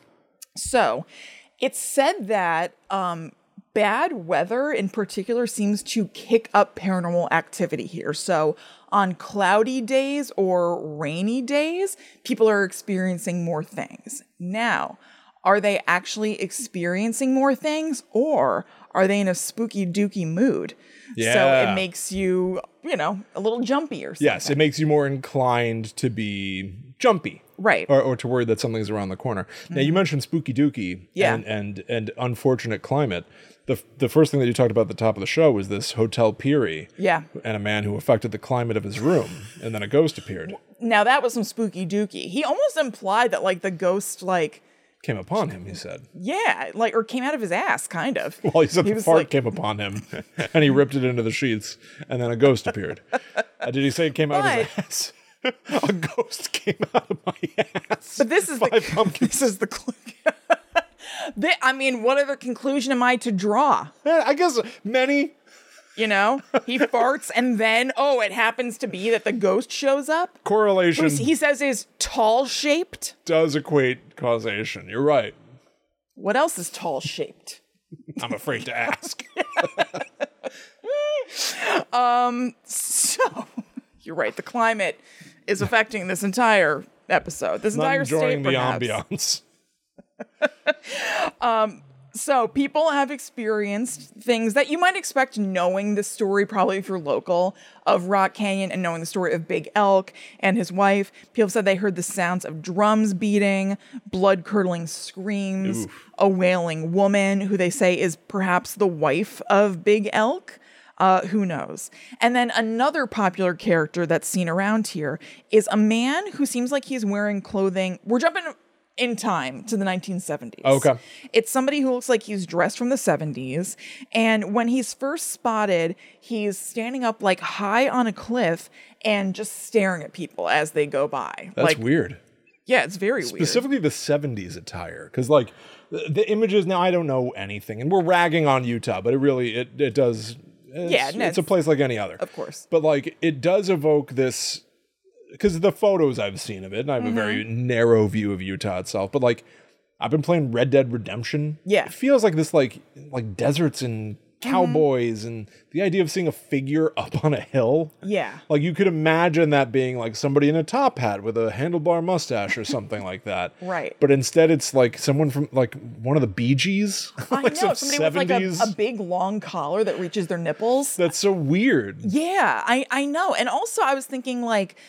So it's said that um, bad weather in particular seems to kick up paranormal activity here. So on cloudy days or rainy days, people are experiencing more things. Now, are they actually experiencing more things, or are they in a spooky dooky mood? So Yeah. it makes you, you know, a little jumpy or something. Yes, it makes you more inclined to be jumpy. Right. Or, or to worry that something's around the corner. Now, you mentioned spooky dooky Yeah. and, and, and unfortunate climate. The, the first thing that you talked about at the top of the show was this Hotel Peary. Yeah. And a man who affected the climate of his room. And then a ghost appeared. Now that was some spooky dooky. He almost implied that like the ghost, like, Came upon him, he said. yeah, like, or came out of his ass, kind of. Well, he said He the was fart like- came upon him. And he ripped it into the sheets. And then a ghost appeared. Uh, did he say it came out of his ass? A ghost came out of my ass. But this is the Five pumpkins. this is the clue. Thi- I mean, what other conclusion am I to draw? Eh, I guess many. You know, he farts and then oh, it happens to be that the ghost shows up. Correlation He says is tall shaped. does equate causation. You're right. What else is tall shaped? I'm afraid to ask. So you're right. The climate is affecting this entire episode. This Not entire enjoying state, the perhaps. ambiance. So people have experienced things that you might expect, knowing the story, probably if you're local, of Rock Canyon and knowing the story of Big Elk and his wife. People said they heard the sounds of drums beating, blood-curdling screams, a wailing woman who they say is perhaps the wife of Big Elk. Uh, who knows? And then another popular character that's seen around here is a man who seems like he's wearing clothing. We're jumping in time to the nineteen seventies. Okay. It's somebody who looks like he's dressed from the seventies. And when he's first spotted, he's standing up like high on a cliff and just staring at people as they go by. That's like, weird. yeah, it's very weird. Specifically the seventies attire. Because, like, the, the images, now I don't know anything. And we're ragging on Utah, but it really, it, it does. It's, Yeah, no, it's a it's- place like any other. Of course. But, like, it does evoke this. Because the photos I've seen of it, and I have Mm-hmm. a very narrow view of Utah itself, but like I've been playing Red Dead Redemption. Yeah. It feels like this like like deserts and cowboys Mm-hmm. and the idea of seeing a figure up on a hill. Yeah. Like you could imagine that being like somebody in a top hat with a handlebar mustache or something like that. Right. But instead it's like someone from like one of the Bee Gees. I like know, some somebody with like a, seventies. a big long collar that reaches their nipples. That's so weird. Yeah, I, I know. And also I was thinking like,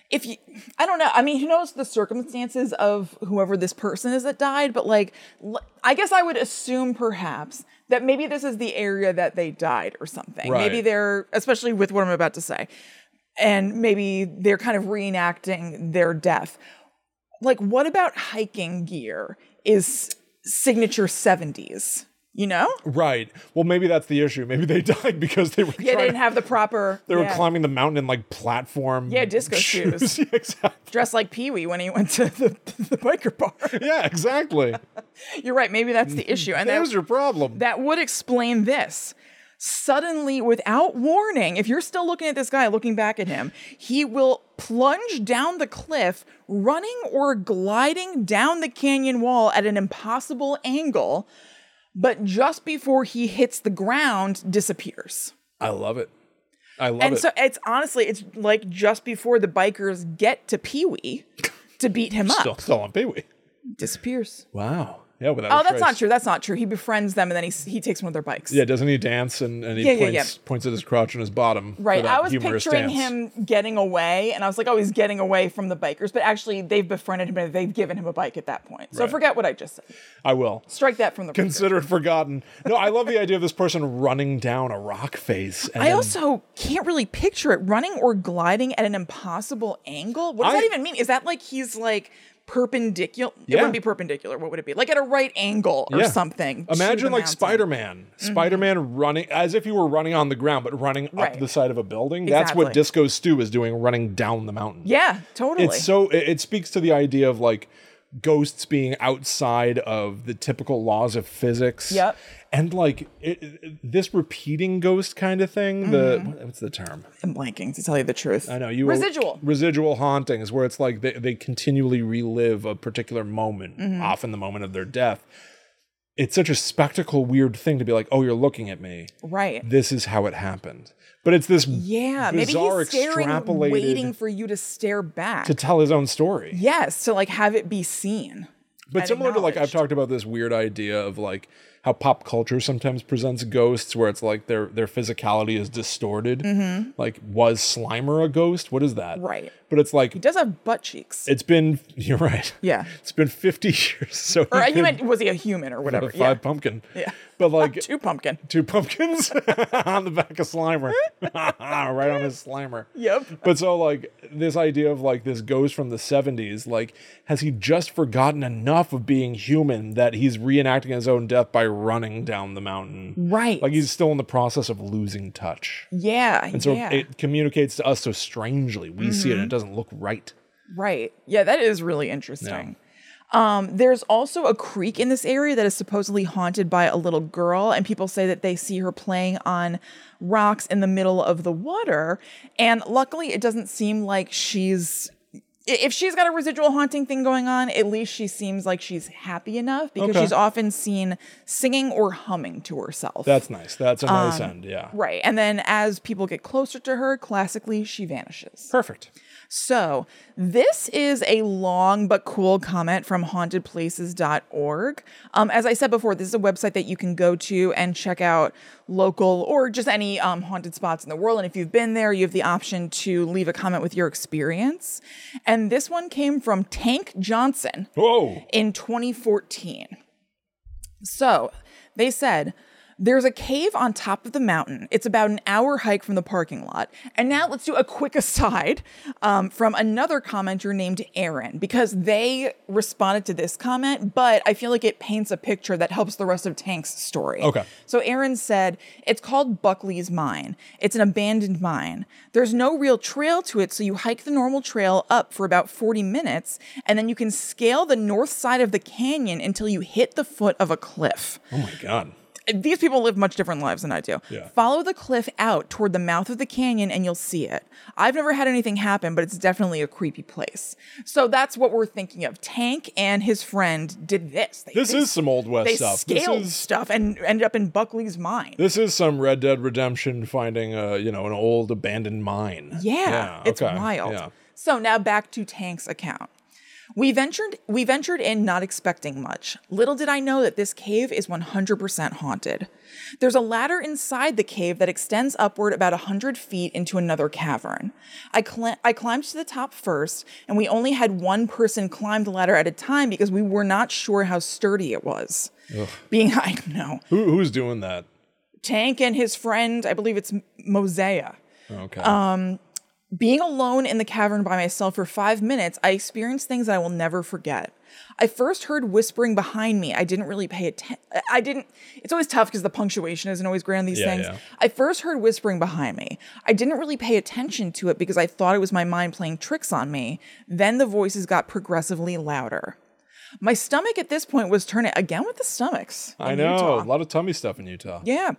if you, I don't know. I mean, who knows the circumstances of whoever this person is that died, but like, l- I guess I would assume perhaps that maybe this is the area that they died or something. Right. Maybe they're, especially with what I'm about to say, and maybe they're kind of reenacting their death. Like, what about hiking gear is signature seventies? You know? Right. Well, maybe that's the issue. Maybe they died because they were Yeah, they trying didn't have the proper. They were yeah. climbing the mountain in like platform. Yeah, disco shoes. Yeah, exactly. Dressed like Pee Wee when he went to the, the biker bar. Yeah, exactly. You're right. Maybe that's the issue. And There's that, your problem. that would explain this. Suddenly, without warning, if you're still looking at this guy, looking back at him, he will plunge down the cliff, running or gliding down the canyon wall at an impossible angle, but just before he hits the ground, disappears. I love it. I love And it. so it's honestly, it's like just before the bikers get to Pee Wee to beat him still, up, still on Pee Wee. disappears. Wow. Yeah, without Oh, a that's trace. not true. That's not true. He befriends them and then he he takes one of their bikes. Yeah, doesn't he dance and, and he Yeah, yeah, points, points at his crotch and his bottom? for Right. that I was humorous picturing dance. him getting away, and I was like, oh, he's getting away from the bikers. But actually, they've befriended him and they've given him a bike at that point. So Right. forget what I just said. I will. Strike that from the record. Consider it forgotten. No, I love the idea of this person running down a rock face. And I then- also can't really picture it running or gliding at an impossible angle. What does I- that even mean? Is that like he's like perpendicular? It Yeah. wouldn't be perpendicular. What would it be? Like at a right angle or Yeah. something. to Imagine the like mountain. Spider-Man. Spider-Man running as if you were running on the ground, but running Right. up the side of a building. That's what Exactly. Disco Stew is doing, running down the mountain. Yeah, totally. It's so it, it speaks to the idea of like ghosts being outside of the typical laws of physics. Yep. And like it, it- this repeating ghost kind of thing. The what's the term? I'm blanking, to tell you the truth. I know you Residual. residual hauntings, where it's like they, they continually relive a particular moment, Mm-hmm. often the moment of their death. It's such a spectacle, weird thing to be like, oh, you're looking at me. Right. This is how it happened. But it's this Yeah, maybe bizarre he's staring, extrapolated waiting for you to stare back. to tell his own story. yes, to like have it be seen. But and similar to like I've acknowledged. talked about this weird idea of like how pop culture sometimes presents ghosts where it's like their their physicality is distorted. Like, was Slimer a ghost? What is that? Mm-hmm. Right. But it's like He does have butt cheeks. it's been you're right. Yeah. It's been fifty years. So Or he you could- meant, was he a human or whatever? a Yeah. five pumpkin. Yeah. But like Two pumpkin. two pumpkins on the back of Slimer. Right on his Slimer. Yep. But so like this idea of like this ghost from the seventies, like has he just forgotten enough of being human that he's reenacting his own death by running down the mountain? Right. Like he's still in the process of losing touch. Yeah. And so yeah. Mm-hmm. it communicates to us so strangely. We see it and it doesn't look right. Right. Yeah, that is really interesting. Um, there's also a creek in this area that is supposedly haunted by a little girl, and people say that they see her playing on rocks in the middle of the water. And luckily, it doesn't seem like she's. i- If she's got a residual haunting thing going on, at least she seems like she's happy enough because Okay. she's often seen singing or humming to herself. That's nice. That's a nice Um, end. Yeah. right. And then as people get closer to her, classically, she vanishes. Perfect. So, this is a long but cool comment from haunted places dot org. Um, as I said before, this is a website that you can go to and check out local or just any um, haunted spots in the world. And if you've been there, you have the option to leave a comment with your experience. And this one came from Tank Johnson Whoa. in twenty fourteen. So, they said, there's a cave on top of the mountain. It's about an hour hike from the parking lot. And now let's do a quick aside um, from another commenter named Aaron, because they responded to this comment, but I feel like it paints a picture that helps the rest of Tank's story. Okay. So Aaron said, it's called Buckley's Mine. It's an abandoned mine. There's no real trail to it, so you hike the normal trail up for about forty minutes, and then you can scale the north side of the canyon until you hit the foot of a cliff. Oh my God. These people live much different lives than I do. Yeah. Follow the cliff out toward the mouth of the canyon and you'll see it. I've never had anything happen, but it's definitely a creepy place. So that's what we're thinking of. Tank and his friend did this. They, This they, is some Old West they stuff. This scaled is stuff and ended up in Buckley's mine. this is some Red Dead Redemption finding a you know an old abandoned mine. Yeah, it's okay, wild. Yeah. So now back to Tank's account. We ventured we ventured in not expecting much. Little did I know that this cave is one hundred percent haunted. There's a ladder inside the cave that extends upward about one hundred feet into another cavern. I, cl- I climbed to the top first, and we only had one person climb the ladder at a time because we were not sure how sturdy it was. Ugh. Being, I don't know. Who, who's doing that? Tank and his friend, I believe it's Mosea. Okay. Um, being alone in the cavern by myself for five minutes, I experienced things that I will never forget. I first heard whispering behind me. I didn't really pay attention. I didn't, it's always tough because the punctuation isn't always great on these Yeah, things. yeah. I first heard whispering behind me. I didn't really pay attention to it because I thought it was my mind playing tricks on me. Then the voices got progressively louder. My stomach at this point was turning, again with the stomachs. I in know. Utah. A lot of tummy stuff in Utah. Yeah.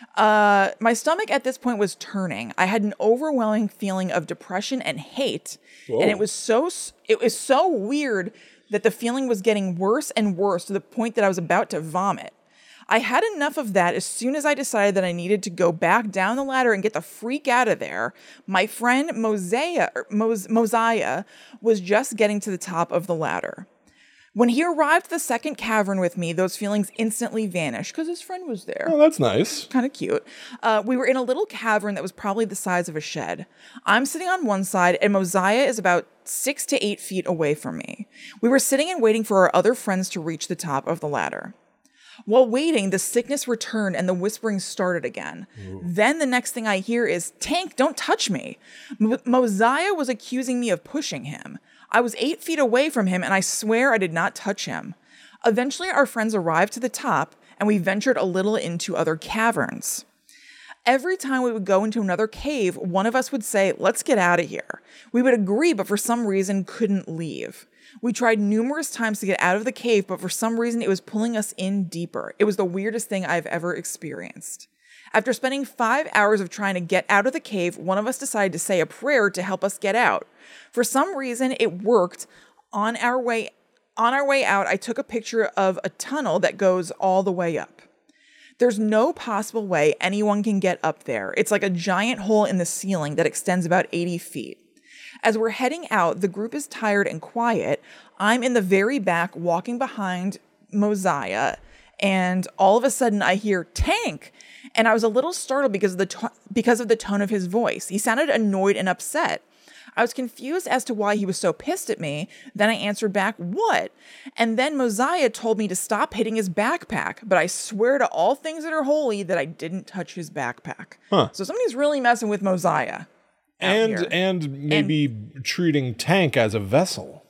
Uh, my stomach at this point was turning. I had an overwhelming feeling of depression and hate. Whoa. And it was so it was so weird that the feeling was getting worse and worse to the point that I was about to vomit. I had enough of that as soon as I decided that I needed to go back down the ladder and get the freak out of there. My friend Mosea, Mos- Mosiah was just getting to the top of the ladder. When he arrived at the second cavern with me, those feelings instantly vanished because his friend was there. Oh, that's nice. Kind of cute. Uh, we were in a little cavern that was probably the size of a shed. I'm sitting on one side, and Mosiah is about six to eight feet away from me. We were sitting and waiting for our other friends to reach the top of the ladder. While waiting, the sickness returned and the whispering started again. Ooh. Then the next thing I hear is, "Tank, don't touch me." M- Mosiah was accusing me of pushing him. I was eight feet away from him, and I swear I did not touch him. Eventually, our friends arrived to the top, and we ventured a little into other caverns. Every time we would go into another cave, one of us would say, "Let's get out of here." We would agree, but for some reason couldn't leave. We tried numerous times to get out of the cave, but for some reason it was pulling us in deeper. It was the weirdest thing I've ever experienced. After spending five hours of trying to get out of the cave, one of us decided to say a prayer to help us get out. For some reason, it worked. On our way, on our way out, I took a picture of a tunnel that goes all the way up. There's no possible way anyone can get up there. It's like a giant hole in the ceiling that extends about eighty feet. As we're heading out, the group is tired and quiet. I'm in the very back walking behind Mosiah, and all of a sudden I hear "Tank!" And I was a little startled because of the to- because of the tone of his voice. He sounded annoyed and upset. I was confused as to why he was so pissed at me. Then I answered back, "What?" And then Mosiah told me to stop hitting his backpack, but I swear to all things that are holy that I didn't touch his backpack. Huh. So somebody's really messing with Mosiah. And here. and maybe and, treating Tank as a vessel.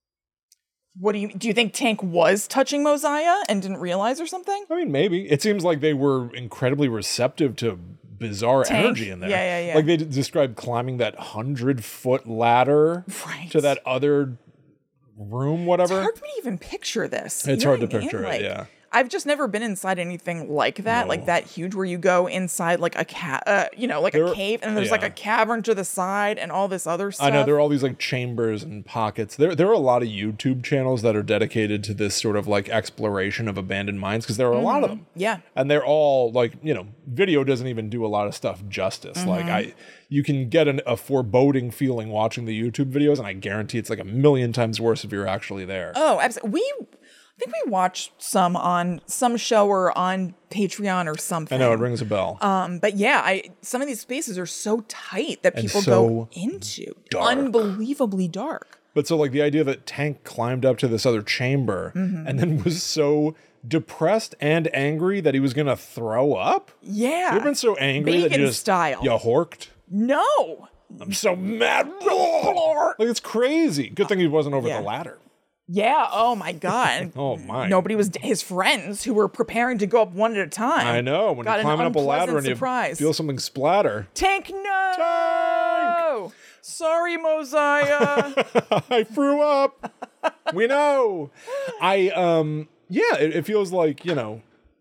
What do you do? You think Tank was touching Mosiah and didn't realize or something? I mean, maybe. It seems like they were incredibly receptive to bizarre Tank? energy in there. Yeah, yeah, yeah. Like they d- described climbing that hundred foot ladder right. to that other room, whatever. It's hard for me to even picture this. It's you know hard to I mean? picture like, it, yeah. I've just never been inside anything like that, No. like that huge, where you go inside like a cat, uh, you know, like there, a cave, and there's yeah. like a cavern to the side, and all this other stuff. I know there are all these like chambers and pockets. There, there are a lot of YouTube channels that are dedicated to this sort of like exploration of abandoned mines because there are a mm-hmm. lot of them. Yeah, and they're all like, you know, video doesn't even do a lot of stuff justice. Mm-hmm. Like I, you can get an, a foreboding feeling watching the YouTube videos, and I guarantee it's like a million times worse if you're actually there. Oh, absolutely. We. I think we watched some on some show or on Patreon or something. I know, it rings a bell. Um, but yeah, I some of these spaces are so tight that people so go into. dark. Unbelievably dark. But so like the idea that Tank climbed up to this other chamber mm-hmm. and then was so depressed and angry that he was going to throw up? Yeah. You've been so angry Bacon that you just, style. you horked? No. I'm so mad. Like it's crazy. Good thing he wasn't over yeah. the ladder. Yeah. Oh my God. Oh my. Nobody was his friends who were preparing to go up one at a time. I know. When Got you're climbing up a ladder and surprise. you feel something splatter. Tank, no. Tank! Sorry, Mosiah. I threw up. We know. I um yeah. It, it feels like, you know,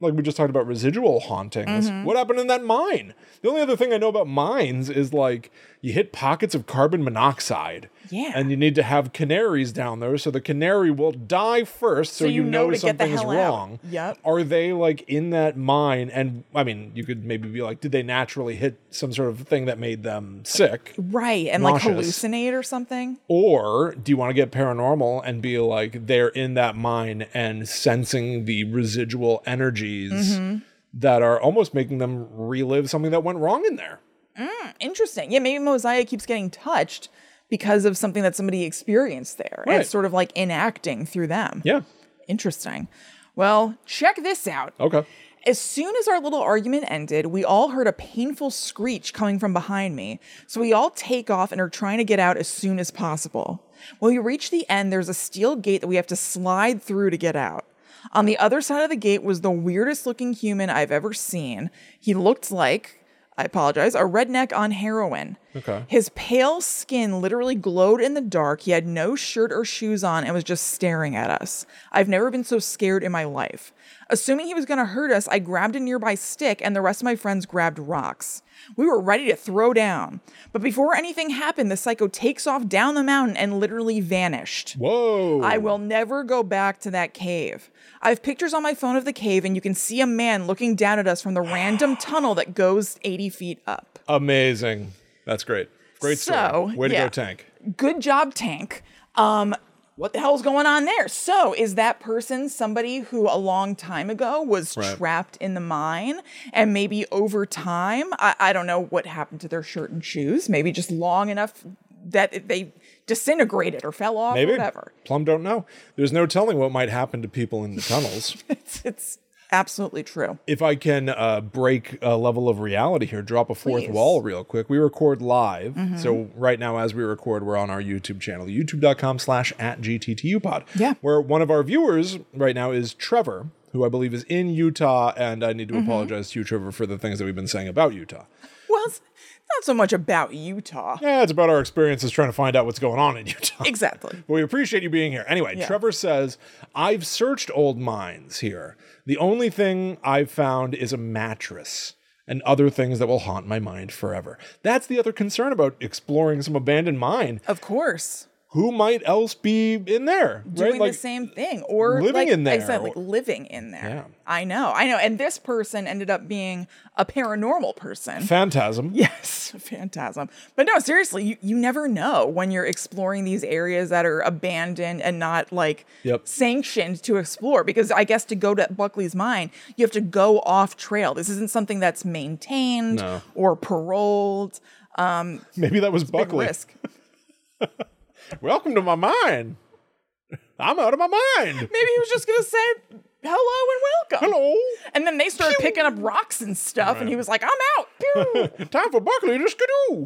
like we just talked about residual hauntings. Mm-hmm. What happened in that mine? The only other thing I know about mines is like you hit pockets of carbon monoxide. Yeah. And you need to have canaries down there, so the canary will die first, so, So you you know know, to get the something's hell out. wrong. Yep. Are they like in that mine? And I mean, you could maybe be like, did they naturally hit some sort of thing that made them sick? Right. And nauseous? like hallucinate or something. Or do you want to get paranormal and be like, they're in that mine and sensing the residual energies Mm-hmm. that are almost making them relive something that went wrong in there? Interesting. Yeah, maybe Mosiah keeps getting touched because of something that somebody experienced there. And Right. it's sort of like enacting through them. Yeah. Interesting. Well, check this out. Okay. As soon as our little argument ended, we all heard a painful screech coming from behind me. So we all take off and are trying to get out as soon as possible. When we reach the end, there's a steel gate that we have to slide through to get out. On the other side of the gate was the weirdest looking human I've ever seen. He looked like, I apologize, a redneck on heroin. Okay. His pale skin literally glowed in the dark. He had no shirt or shoes on and was just staring at us. I've never been so scared in my life. Assuming he was going to hurt us, I grabbed a nearby stick and the rest of my friends grabbed rocks. We were ready to throw down. But before anything happened, the psycho takes off down the mountain and literally vanished. Whoa. I will never go back to that cave. I have pictures on my phone of the cave, and you can see a man looking down at us from the random tunnel that goes eighty feet up. Amazing. That's great. Great So, story. Way to yeah. go, Tank. Good job, Tank. Um, what the hell's going on there? So, is that person somebody who a long time ago was Right. trapped in the mine, and maybe over time, I, I don't know what happened to their shirt and shoes, maybe just long enough that they disintegrated or fell off Maybe. or whatever. Plum don't know. There's no telling what might happen to people in the tunnels. It's, it's absolutely true. If I can uh, break a level of reality here, drop a fourth Please. wall real quick. We record live. Mm-hmm. So right now, as we record, we're on our YouTube channel, youtube.com slash at GTTUpod. Yeah. Where one of our viewers right now is Trevor, who I believe is in Utah. And I need to Mm-hmm. apologize to you, Trevor, for the things that we've been saying about Utah. Well, it's not so much about Utah. Yeah, it's about our experiences trying to find out what's going on in Utah. Exactly. But we appreciate you being here. Anyway, Yeah. Trevor says, I've searched old mines here. The only thing I've found is a mattress and other things that will haunt my mind forever. That's the other concern about exploring some abandoned mine. Of course. Who might else be in there? Doing right? Like, the same thing. Or living like, in there. I said, like living in there. Yeah. I know. I know. And this person ended up being a paranormal person. Phantasm. Yes, phantasm. But no, seriously, you, you never know when you're exploring these areas that are abandoned and not like Yep. sanctioned to explore. Because I guess to go to Buckley's mine, you have to go off trail. This isn't something that's maintained No. or paroled. Maybe that was Big Buckley. risk. Welcome to my mine. I'm out of my mind. Maybe he was just gonna say hello and welcome. Hello. And then they started picking up rocks and stuff, and he was like, "I'm out." Pew. Time for Buckley to skidoo.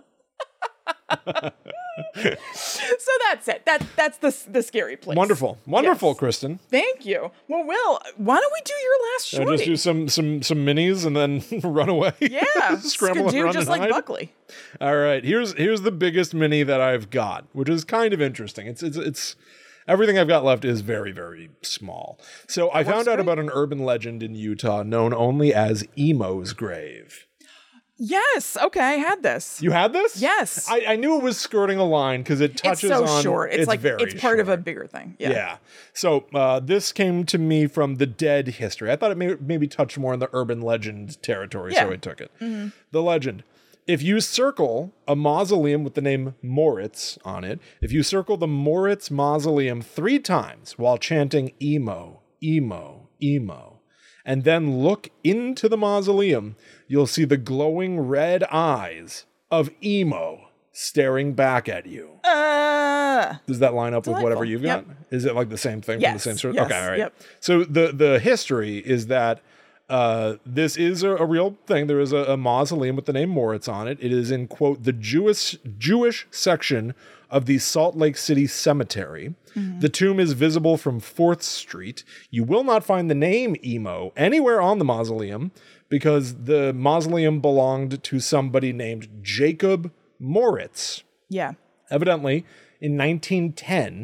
So that's it. That that's the the scary place. Wonderful. Wonderful, Yes. Kristen. Thank you. Well, Will, why don't we do your last Uh, shorty? just do some some some minis and then run away. yeah, Scramble and Skidoo, run just and like hide. Buckley. All right, here's here's the biggest mini that I've got, which is kind of interesting. It's it's it's everything I've got left is very very small. So I found out great. about an urban legend in Utah known only as Emo's Grave. Yes. Okay, I had this. You had this? Yes. I, I knew it was skirting a line because it It's touches so on. short. It's, like very it's part of a short. bigger thing. Yeah. Yeah. So uh, this came to me from the Dead history. I thought it may, maybe touched more in the urban legend territory, so Yeah. I took it. The legend. If you circle a mausoleum with the name Moritz on it, if you circle the Moritz mausoleum three times while chanting emo, emo, emo, and then look into the mausoleum, you'll see the glowing red eyes of emo staring back at you. Uh, Does that line up with whatever Delightful. you've Yep. got? Is it like the same thing from Yes, the same source? yes, Okay, all right. yep. So the the history is that uh, this is a, a real thing. There is a, a mausoleum with the name Moritz on it. It is in, quote, the Jewish Jewish section of the Salt Lake City Cemetery. The tomb is visible from fourth Street. You will not find the name Emo anywhere on the mausoleum because the mausoleum belonged to somebody named Jacob Moritz. yeah. Evidently, in nineteen ten, uh,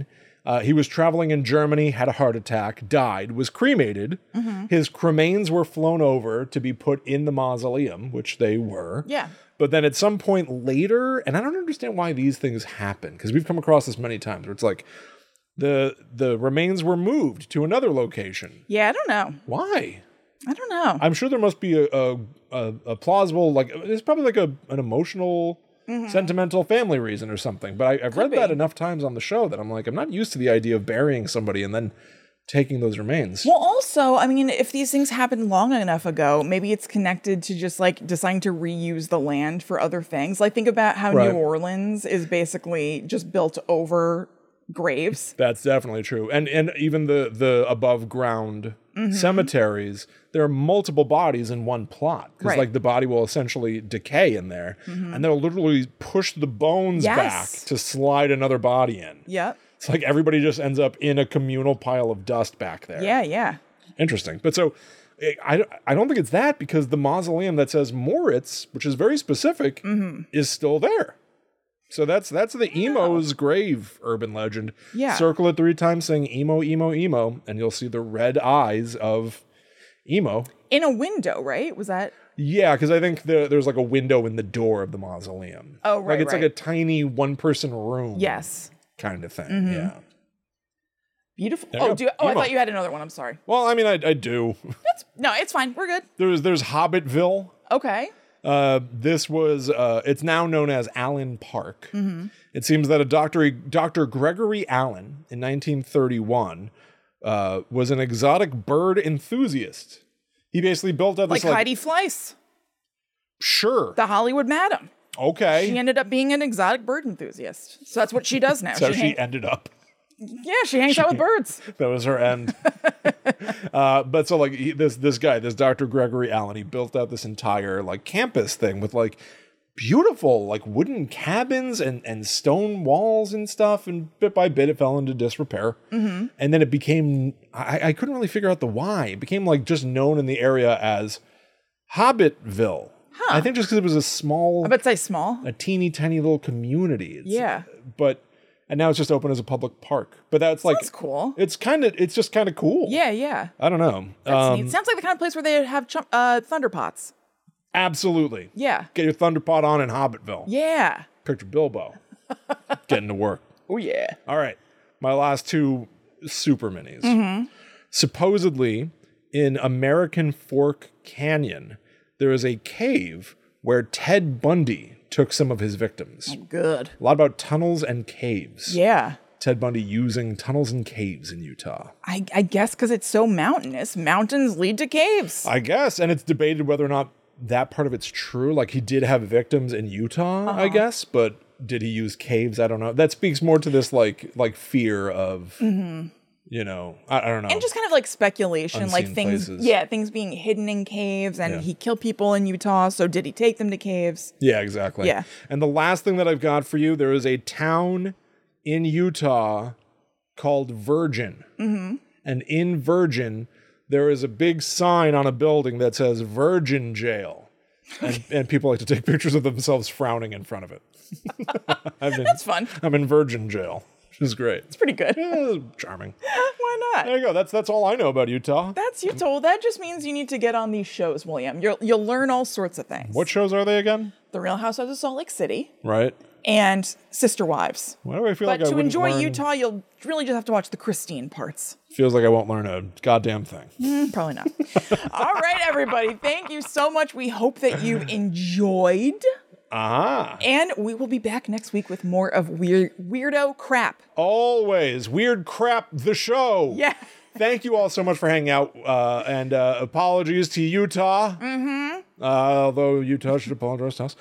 Uh, he was traveling in Germany, had a heart attack, died, was cremated. Mm-hmm. His cremains were flown over to be put in the mausoleum, which they were. Yeah. But then at some point later, and I don't understand why these things happen, because we've come across this many times, where it's like the the remains were moved to another location. Yeah, I don't know. Why? I don't know. I'm sure there must be a a, a, a plausible, like, it's probably like a an emotional, mm-hmm. sentimental family reason or something. But I, I've Could read be. that enough times on the show that I'm like, I'm not used to the idea of burying somebody and then taking those remains. Well, also, I mean, if these things happened long enough ago, maybe it's connected to just like deciding to reuse the land for other things. Like think about how right. New Orleans is basically just built over graves. That's definitely true. And and even the the above ground mm-hmm. cemeteries, there are multiple bodies in one plot. Because right. like the body will essentially decay in there. Mm-hmm. And they'll literally push the bones yes. back to slide another body in. Yep. It's like everybody just ends up in a communal pile of dust back there. Yeah, yeah. Interesting. But so I, I don't think it's that, because the mausoleum that says Moritz, which is very specific, mm-hmm. is still there. So that's that's the emo's grave, urban legend. Yeah. Circle it three times saying emo, emo, emo, and you'll see the red eyes of emo. In a window, right? Was that... Yeah, because I think the, there's like a window in the door of the mausoleum. Oh, right, Like it's right. like a tiny one-person room. Yes. Kind of thing, mm-hmm. yeah. Beautiful. Oh, do you, oh, I thought you had another one. I'm sorry. Well, I mean, I, I do. That's, no, it's fine. We're good. There's there's Hobbitville. Okay. Uh, this was uh, it's now known as Allen Park. Mm-hmm. It seems that a doctor Doctor Gregory Allen in nineteen thirty-one uh, was an exotic bird enthusiast. He basically built out this like, like Heidi Fleiss. Sure. The Hollywood Madam. Okay. She ended up being an exotic bird enthusiast. So that's what she does now. So she, she hang- ended up. Yeah, she hangs she, out with birds. That was her end. uh, but so like he, this this guy, this Doctor Gregory Allen, he built out this entire like campus thing with like beautiful like wooden cabins and, and stone walls and stuff. And bit by bit, it fell into disrepair. Mm-hmm. And then it became, I, I couldn't really figure out the why. It became like just known in the area as Hobbitville. Huh. I think just because it was a small... I bet say small. A teeny tiny little community. It's, yeah. But... And now it's just open as a public park. But that's like... That's cool. It's kind of... It's just kind of cool. Yeah, yeah. I don't know. That's um, neat. Sounds like the kind of place where they have chum- uh, thunderpots. Absolutely. Yeah. Get your thunderpot on in Hobbitville. Yeah. Picture Bilbo. Getting to work. Oh, yeah. All right. My last two super minis. Mm-hmm. Supposedly, in American Fork Canyon, there is a cave where Ted Bundy took some of his victims. Oh, good. A lot about tunnels and caves. Yeah. Ted Bundy using tunnels and caves in Utah. I, I guess because it's so mountainous. Mountains lead to caves. I guess. And it's debated whether or not that part of it's true. Like, he did have victims in Utah, uh-huh. I guess. But did he use caves? I don't know. That speaks more to this, like, like fear of... Mm-hmm. You know, I, I don't know. And just kind of like speculation, Unseen like things, places. yeah, things being hidden in caves, and Yeah. he killed people in Utah. So did he take them to caves? Yeah, exactly. Yeah. And the last thing that I've got for you, there is a town in Utah called Virgin. Mm-hmm. And in Virgin, there is a big sign on a building that says Virgin Jail. And, and people like to take pictures of themselves frowning in front of it. I'm in, That's fun. I'm in Virgin Jail. Which is great. It's pretty good. Yeah, charming. Why not? There you go. That's that's all I know about Utah. That's Utah. Well, that just means you need to get on these shows, William. You'll you'll learn all sorts of things. What shows are they again? The Real Housewives of Salt Lake City Right. and Sister Wives. Why do I feel But like I to wouldn't enjoy learn- Utah, you'll really just have to watch the Christine parts. Feels like I won't learn a goddamn thing. Mm, probably not. All right, everybody. Thank you so much. We hope that you enjoyed. Ah. And we will be back next week with more of weird weirdo crap. Always. Weird Crap, the show. Yeah. Thank you all so much for hanging out. Uh, and uh, apologies to Utah. Mm-hmm. Uh, although Utah should apologize to us.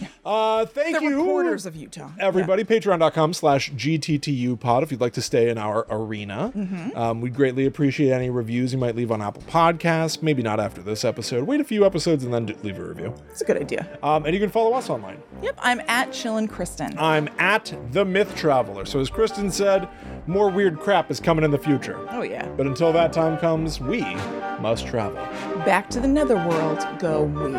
Uh, thank the you. reporters of Utah. Everybody, yeah. Patreon.com slash GTTU pod if you'd like to stay in our arena. Mm-hmm. Um, we'd greatly appreciate any reviews you might leave on Apple Podcasts. Maybe not after this episode. Wait a few episodes and then leave a review. It's a good idea. Um, and you can follow us online. Yep, I'm at Chillin' Kristen. I'm at The Myth Traveler. So as Kristen said, more weird crap is coming in the future. Oh, yeah. But until that time comes, we must travel. Back to the netherworld go we.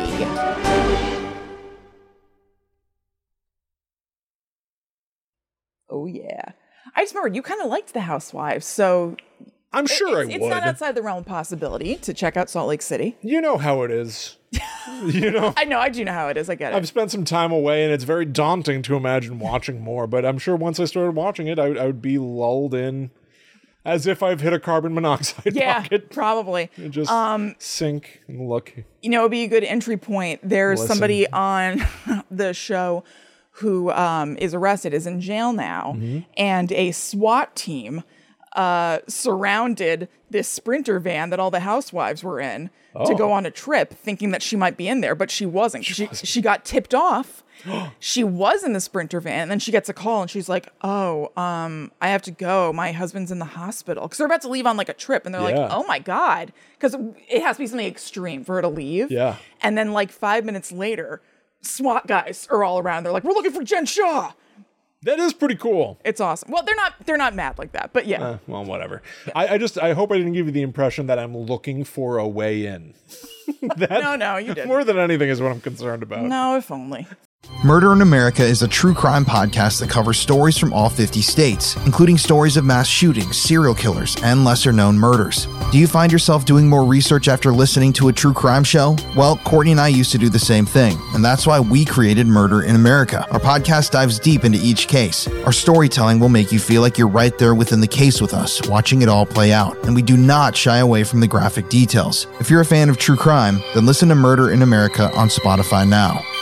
Oh, yeah. I just remembered you kind of liked The Housewives, so I'm sure it's, I it's would. not outside the realm of possibility to check out Salt Lake City. You know how it is. You know, I know, I do know how it is. I get it. I've spent some time away, and it's very daunting to imagine watching more. But I'm sure once I started watching it, I, would- I would be lulled in, as if I've hit a carbon monoxide yeah, pocket. probably. And just sink and look. You know, it'd be a good entry point. There's Listen. somebody on the show who um, is arrested, is in jail now, Mm-hmm. and a SWAT team uh, surrounded this Sprinter van that all the housewives were in to go on a trip, thinking that she might be in there, but she wasn't. She she, she got tipped off. She was in the Sprinter van, and then she gets a call, and she's like, "Oh, um, I have to go. My husband's in the hospital," because they're about to leave on like a trip, and they're Yeah. like, "Oh my god," because it has to be something extreme for her to leave. Yeah. And then like five minutes later, SWAT guys are all around. They're like, "We're looking for Jen Shaw." That is pretty cool. It's awesome. Well, they're not they're not mad like that, but yeah. Uh, well, whatever. I, I just I hope I didn't give you the impression that I'm looking for a way in. that, no, no, you didn't. More than anything is what I'm concerned about. No, if only. Murder in America is a true crime podcast that covers stories from all fifty states, including stories of mass shootings, serial killers, and lesser-known murders. Do you find yourself doing more research after listening to a true crime show? Well, Courtney and I used to do the same thing, and that's why we created Murder in America. Our podcast dives deep into each case. Our storytelling will make you feel like you're right there within the case with us, watching it all play out, and we do not shy away from the graphic details. If you're a fan of true crime, then listen to Murder in America on Spotify now.